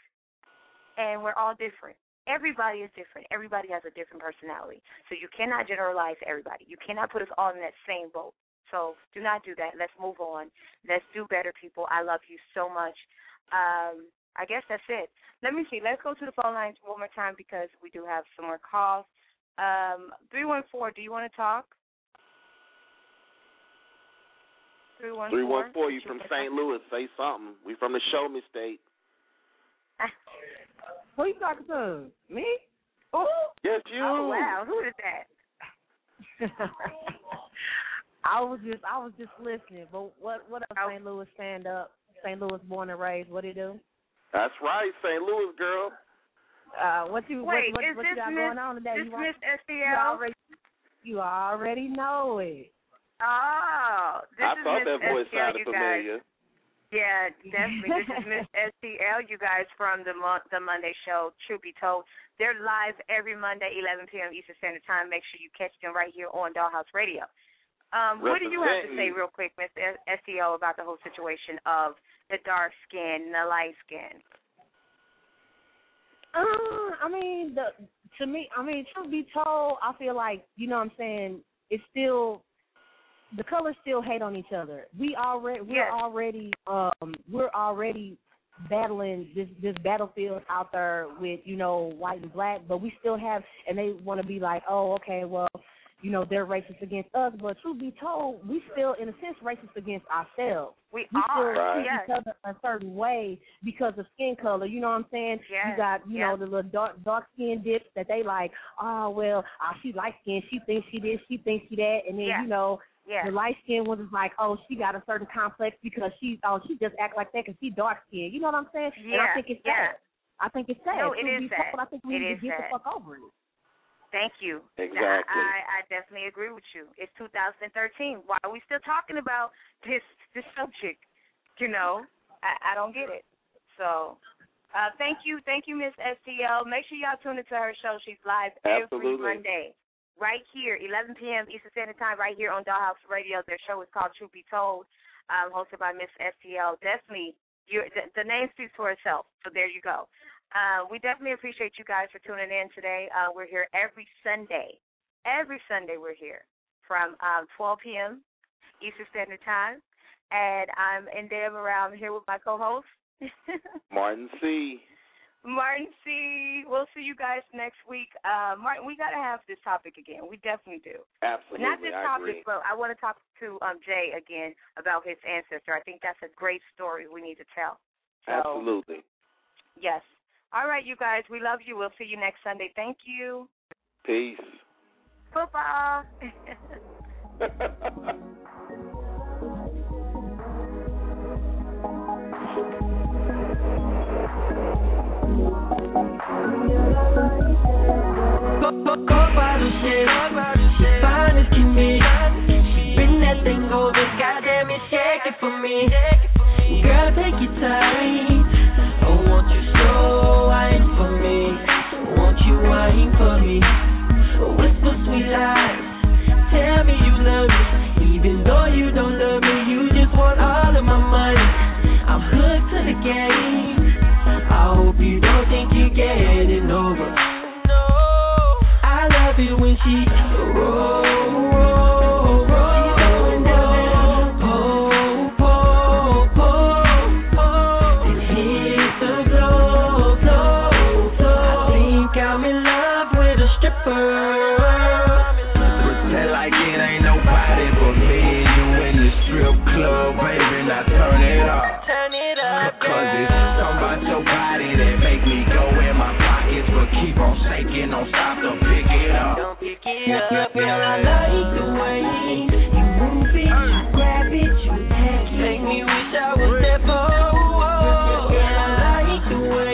Speaker 5: and we're all different. Everybody is different. Everybody has a different personality. So you cannot generalize everybody. You cannot put us all in that same boat. So do not do that. Let's move on. Let's do better, people. I love you so much. Um, I guess that's it. Let me see. Let's go to the phone lines one more time because we do have some more calls. Um, three one four, do you want to talk? three one four,
Speaker 6: three one four, you from Saint Louis. Say something. We from the Show Me State.
Speaker 10: Who you talking to? Me?
Speaker 5: Who?
Speaker 6: Yes, you.
Speaker 5: Oh, wow. Who is that?
Speaker 10: I was just I was just listening. But what what up, oh. Saint Louis stand up? Saint Louis born and raised. What do you do?
Speaker 6: That's right, Saint Louis girl.
Speaker 10: Uh, what you
Speaker 5: Wait,
Speaker 10: what, what,
Speaker 5: is
Speaker 10: what
Speaker 5: this
Speaker 10: you got
Speaker 5: Miss,
Speaker 10: going on today?
Speaker 5: This
Speaker 10: you
Speaker 5: Miss S T L?
Speaker 10: You already, you already know it.
Speaker 5: Oh, this
Speaker 6: I
Speaker 5: is
Speaker 6: thought
Speaker 5: Miss
Speaker 6: that voice
Speaker 5: S T L,
Speaker 6: sounded
Speaker 5: you
Speaker 6: familiar.
Speaker 5: Guys. Yeah, definitely. This is Miss S T L, you guys, from the Mo- the Monday show, Truth Be Told. They're live every Monday, eleven p.m. Eastern Standard Time. Make sure you catch them right here on Dollhouse Radio. Um, what do you have to say real quick, Miss S T L, about the whole situation of the dark skin and the light skin?
Speaker 10: Uh, I mean, the to me, I mean, truth be told, I feel like, you know what I'm saying, it's still, the colors still hate on each other. We already, we're
Speaker 5: yes.
Speaker 10: already, um, we're already battling this this battlefield out there with, you know, white and black, but we still have, and they want to be like, oh, okay, well, you know, they're racist against us, but truth be told, we still, in a sense, racist against ourselves.
Speaker 5: We,
Speaker 10: we
Speaker 5: are,
Speaker 10: still
Speaker 5: right.
Speaker 10: treat
Speaker 5: yes.
Speaker 10: each other a certain way because of skin color. You know what I'm saying?
Speaker 5: Yes.
Speaker 10: You got, you
Speaker 5: yes.
Speaker 10: know, the little dark dark skin dips that they like, oh, well, uh, she light skin, she thinks she this, she thinks she that, and then,
Speaker 5: yes.
Speaker 10: you know,
Speaker 5: yes.
Speaker 10: the light skin one is like, oh, she got a certain complex because she, oh, she just act like that because she dark skin. You know what I'm saying?
Speaker 5: Yeah.
Speaker 10: And I think it's
Speaker 5: yeah.
Speaker 10: sad. I think it's sad.
Speaker 5: No, it is sad.
Speaker 10: Told, I think we
Speaker 5: it
Speaker 10: need to get
Speaker 5: sad.
Speaker 10: the fuck over it.
Speaker 5: Thank you.
Speaker 6: Exactly.
Speaker 5: I, I definitely agree with you. It's two thousand thirteen. Why are we still talking about this this subject? You know, I, I don't get it. So, uh, thank you, thank you, Miss S T L. Make sure y'all tune into her show. She's live every
Speaker 6: Absolutely.
Speaker 5: Monday, right here, eleven p.m. Eastern Standard Time, right here on Dollhouse Radio. Their show is called Truth Be Told, um, hosted by Miss S T L. Definitely, you're, the, the name speaks for itself. So there you go. Uh, we definitely appreciate you guys for tuning in today. Uh, we're here every Sunday. Every Sunday we're here from um, twelve p.m. Eastern Standard Time. and I'm Endeavor. I'm here with my co-host,
Speaker 6: Martin C.
Speaker 5: Martin C. We'll see you guys next week. Uh, Martin, we got to have this topic again. We definitely do.
Speaker 6: Absolutely,
Speaker 5: but not this
Speaker 6: I
Speaker 5: topic,
Speaker 6: agree.
Speaker 5: but I want to talk to um, Jay again about his ancestor. I think that's a great story we need to tell. So,
Speaker 6: Absolutely.
Speaker 5: Yes. All right, you guys. We love you. We'll see you next Sunday. Thank you.
Speaker 6: Peace.
Speaker 5: Football.
Speaker 11: Go bottle shit, fine as can be. Bring that thing over, goddamn it, shake it for me. Girl, take your time. Oh, won't you slow wine for me? Won't you wine for me? Whisper sweet lies, tell me you love me. Even though you don't love me, you just want all of my money. I'm hooked to the game. I hope you don't think you're getting over. I love it when she roll, roll, roll. She's going down, pull, pull, pull, pull. Then hit the glow, glow, glow. I think I'm in love with a stripper.
Speaker 12: Pretend like it ain't nobody but me and you in the strip club, baby. Now turn it up,
Speaker 11: turn it up,
Speaker 12: cause it's something about your body that make me go in my pockets, but keep on shaking, don't stop to pick it up.
Speaker 11: Don't pick it up, girl, I like the way you move it, you grab it, you attack it. Make me wish I was there for. Girl, I like the way.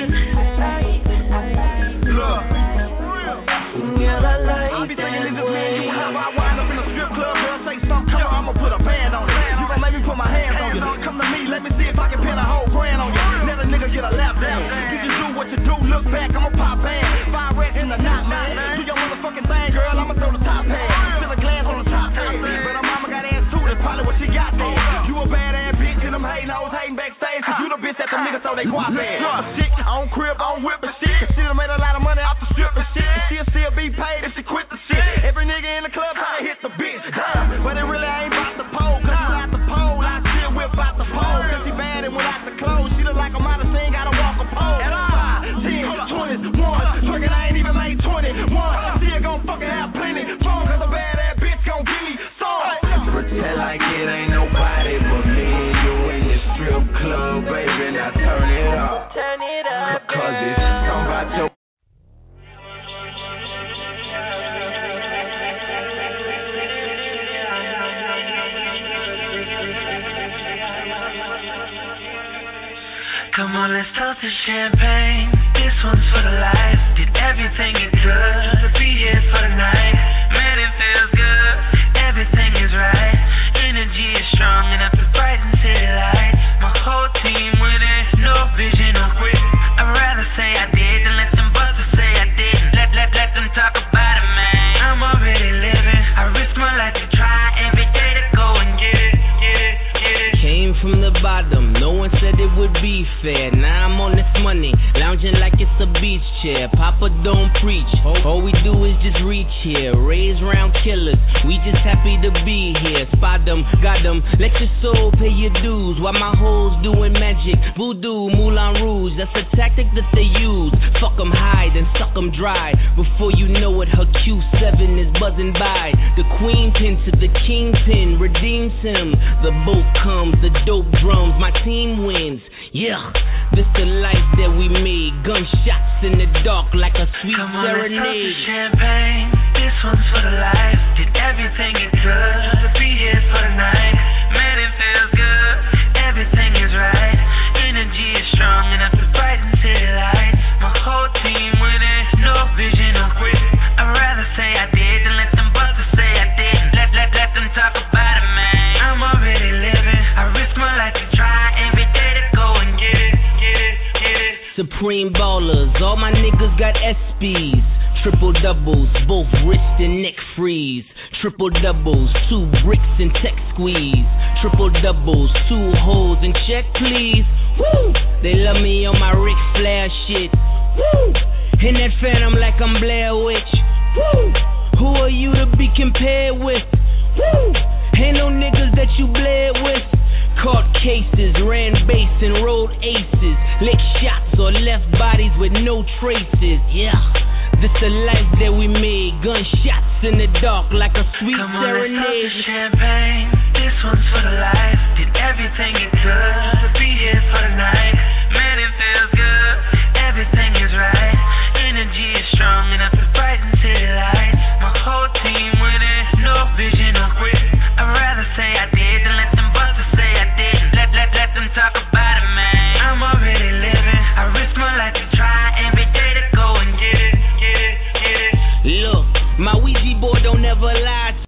Speaker 12: Look,
Speaker 11: girl, I like
Speaker 12: I'll be thinking
Speaker 11: that
Speaker 12: niggas, man, you
Speaker 11: way.
Speaker 12: how I wind up in a strip club, girl, say something, come on, I'ma put a band on it. You gon' let me put my hands on you. Come to me, let me see if I can pin a whole grand on you. Let a nigga get a lap down. You just do what you do, look back, I'ma pop band. Five racks in the knot, man. Do your motherfucking thing, girl, I'ma throw the top hat. Fill a glass on the top hat. But her mama got ass too, that's probably what she got there. You a bad ass bitch, and them hating hoes hating backstage. Cause you the bitch that them niggas throw they guap at. Drop shit, on crib, on whip and shit. She done made a lot of money off the strip and shit. She'll still be paid if she quit the shit. Every nigga in the club tryna hit the bitch. Damn, but it really ain't about the pole. Cause without the pole, I still whip out the pole. Cause she bad and without the clothes, she look like a model scene, gotta walk a pole. At five, ten, twenty, one. Twerking, I ain't even made twenty-one. Still gon' fucking have plenty. Phone, cause a bad ass bitch gon' give me some. Pretend like it ain't nobody but me and you in the strip club, baby. Now turn it up.
Speaker 11: Turn it up,
Speaker 12: cause it's something about your.
Speaker 11: Come on, let's toast to champagne. This one's for the life. Did everything it could just to be here for the night. Man, it feels good. Everything is right. Energy is strong enough to brighten city lights. My whole team winning, no vision or quit. I'd rather say I did than let them busters say I did. Let let let them talk about it, man. I'm already living. I risk my life to try every day to go and get it, get it, get it.
Speaker 13: Came from the bottom. No one said it would be fair. Now I'm on this money, lounging like it's a beach chair. Papa don't preach. All we do is just reach here. Raise round killers. We just happy to be here. Spot them, got them. Let your soul pay your dues. While my hoes doing magic, voodoo, Moulin Rouge. That's a tactic that they use. Fuck them high, then suck them dry. Before you know it, her Q seven is buzzing by. The queen pin to the kingpin redeems him. The boat comes, the dope drums. My team wins. Yeah, this the life that we made. Gunshots in the dark like a sweet
Speaker 11: Come on,
Speaker 13: serenade.
Speaker 11: Let's toast to champagne. This one's for the life. Did everything it could just to be here for the night. Man, it feels good. Everything is right. Energy is strong enough to brighten city lights. My whole team winning, no vision or quit. I'd rather say I did than let them busters say I did. Let let let them talk about it, man. I'm already living. I risk my life to try every day to go and get it, get it, get it.
Speaker 13: Supreme ballers, all my niggas got S Bs. Triple doubles, both wrist and neck freeze. Triple doubles, two bricks and tech squeeze. Triple doubles, two holes and check please. Woo! They love me on my Ric Flair shit. Woo! In that phantom like I'm Blair Witch. Woo! Who are you to be compared with? Woo! Ain't no niggas that you bled with. cases, ran base and rolled aces, licked shots or left bodies with no traces. Yeah, this the life that we made. Gunshots in the dark like a sweet
Speaker 11: Come on,
Speaker 13: serenade.
Speaker 11: let's up the champagne. This one's for the life. Did everything it could to be here for the night. Man, it feels good. Everything is right. Energy is strong enough to brighten city lights. My whole team winning. No vision, no grit. I'd rather say I did than let them busters say I didn't. Let, let, let them talk about it, man. I'm already living. I risk my life to try every day to go and get it, get it, get it.
Speaker 13: Look, my Ouija board don't ever lie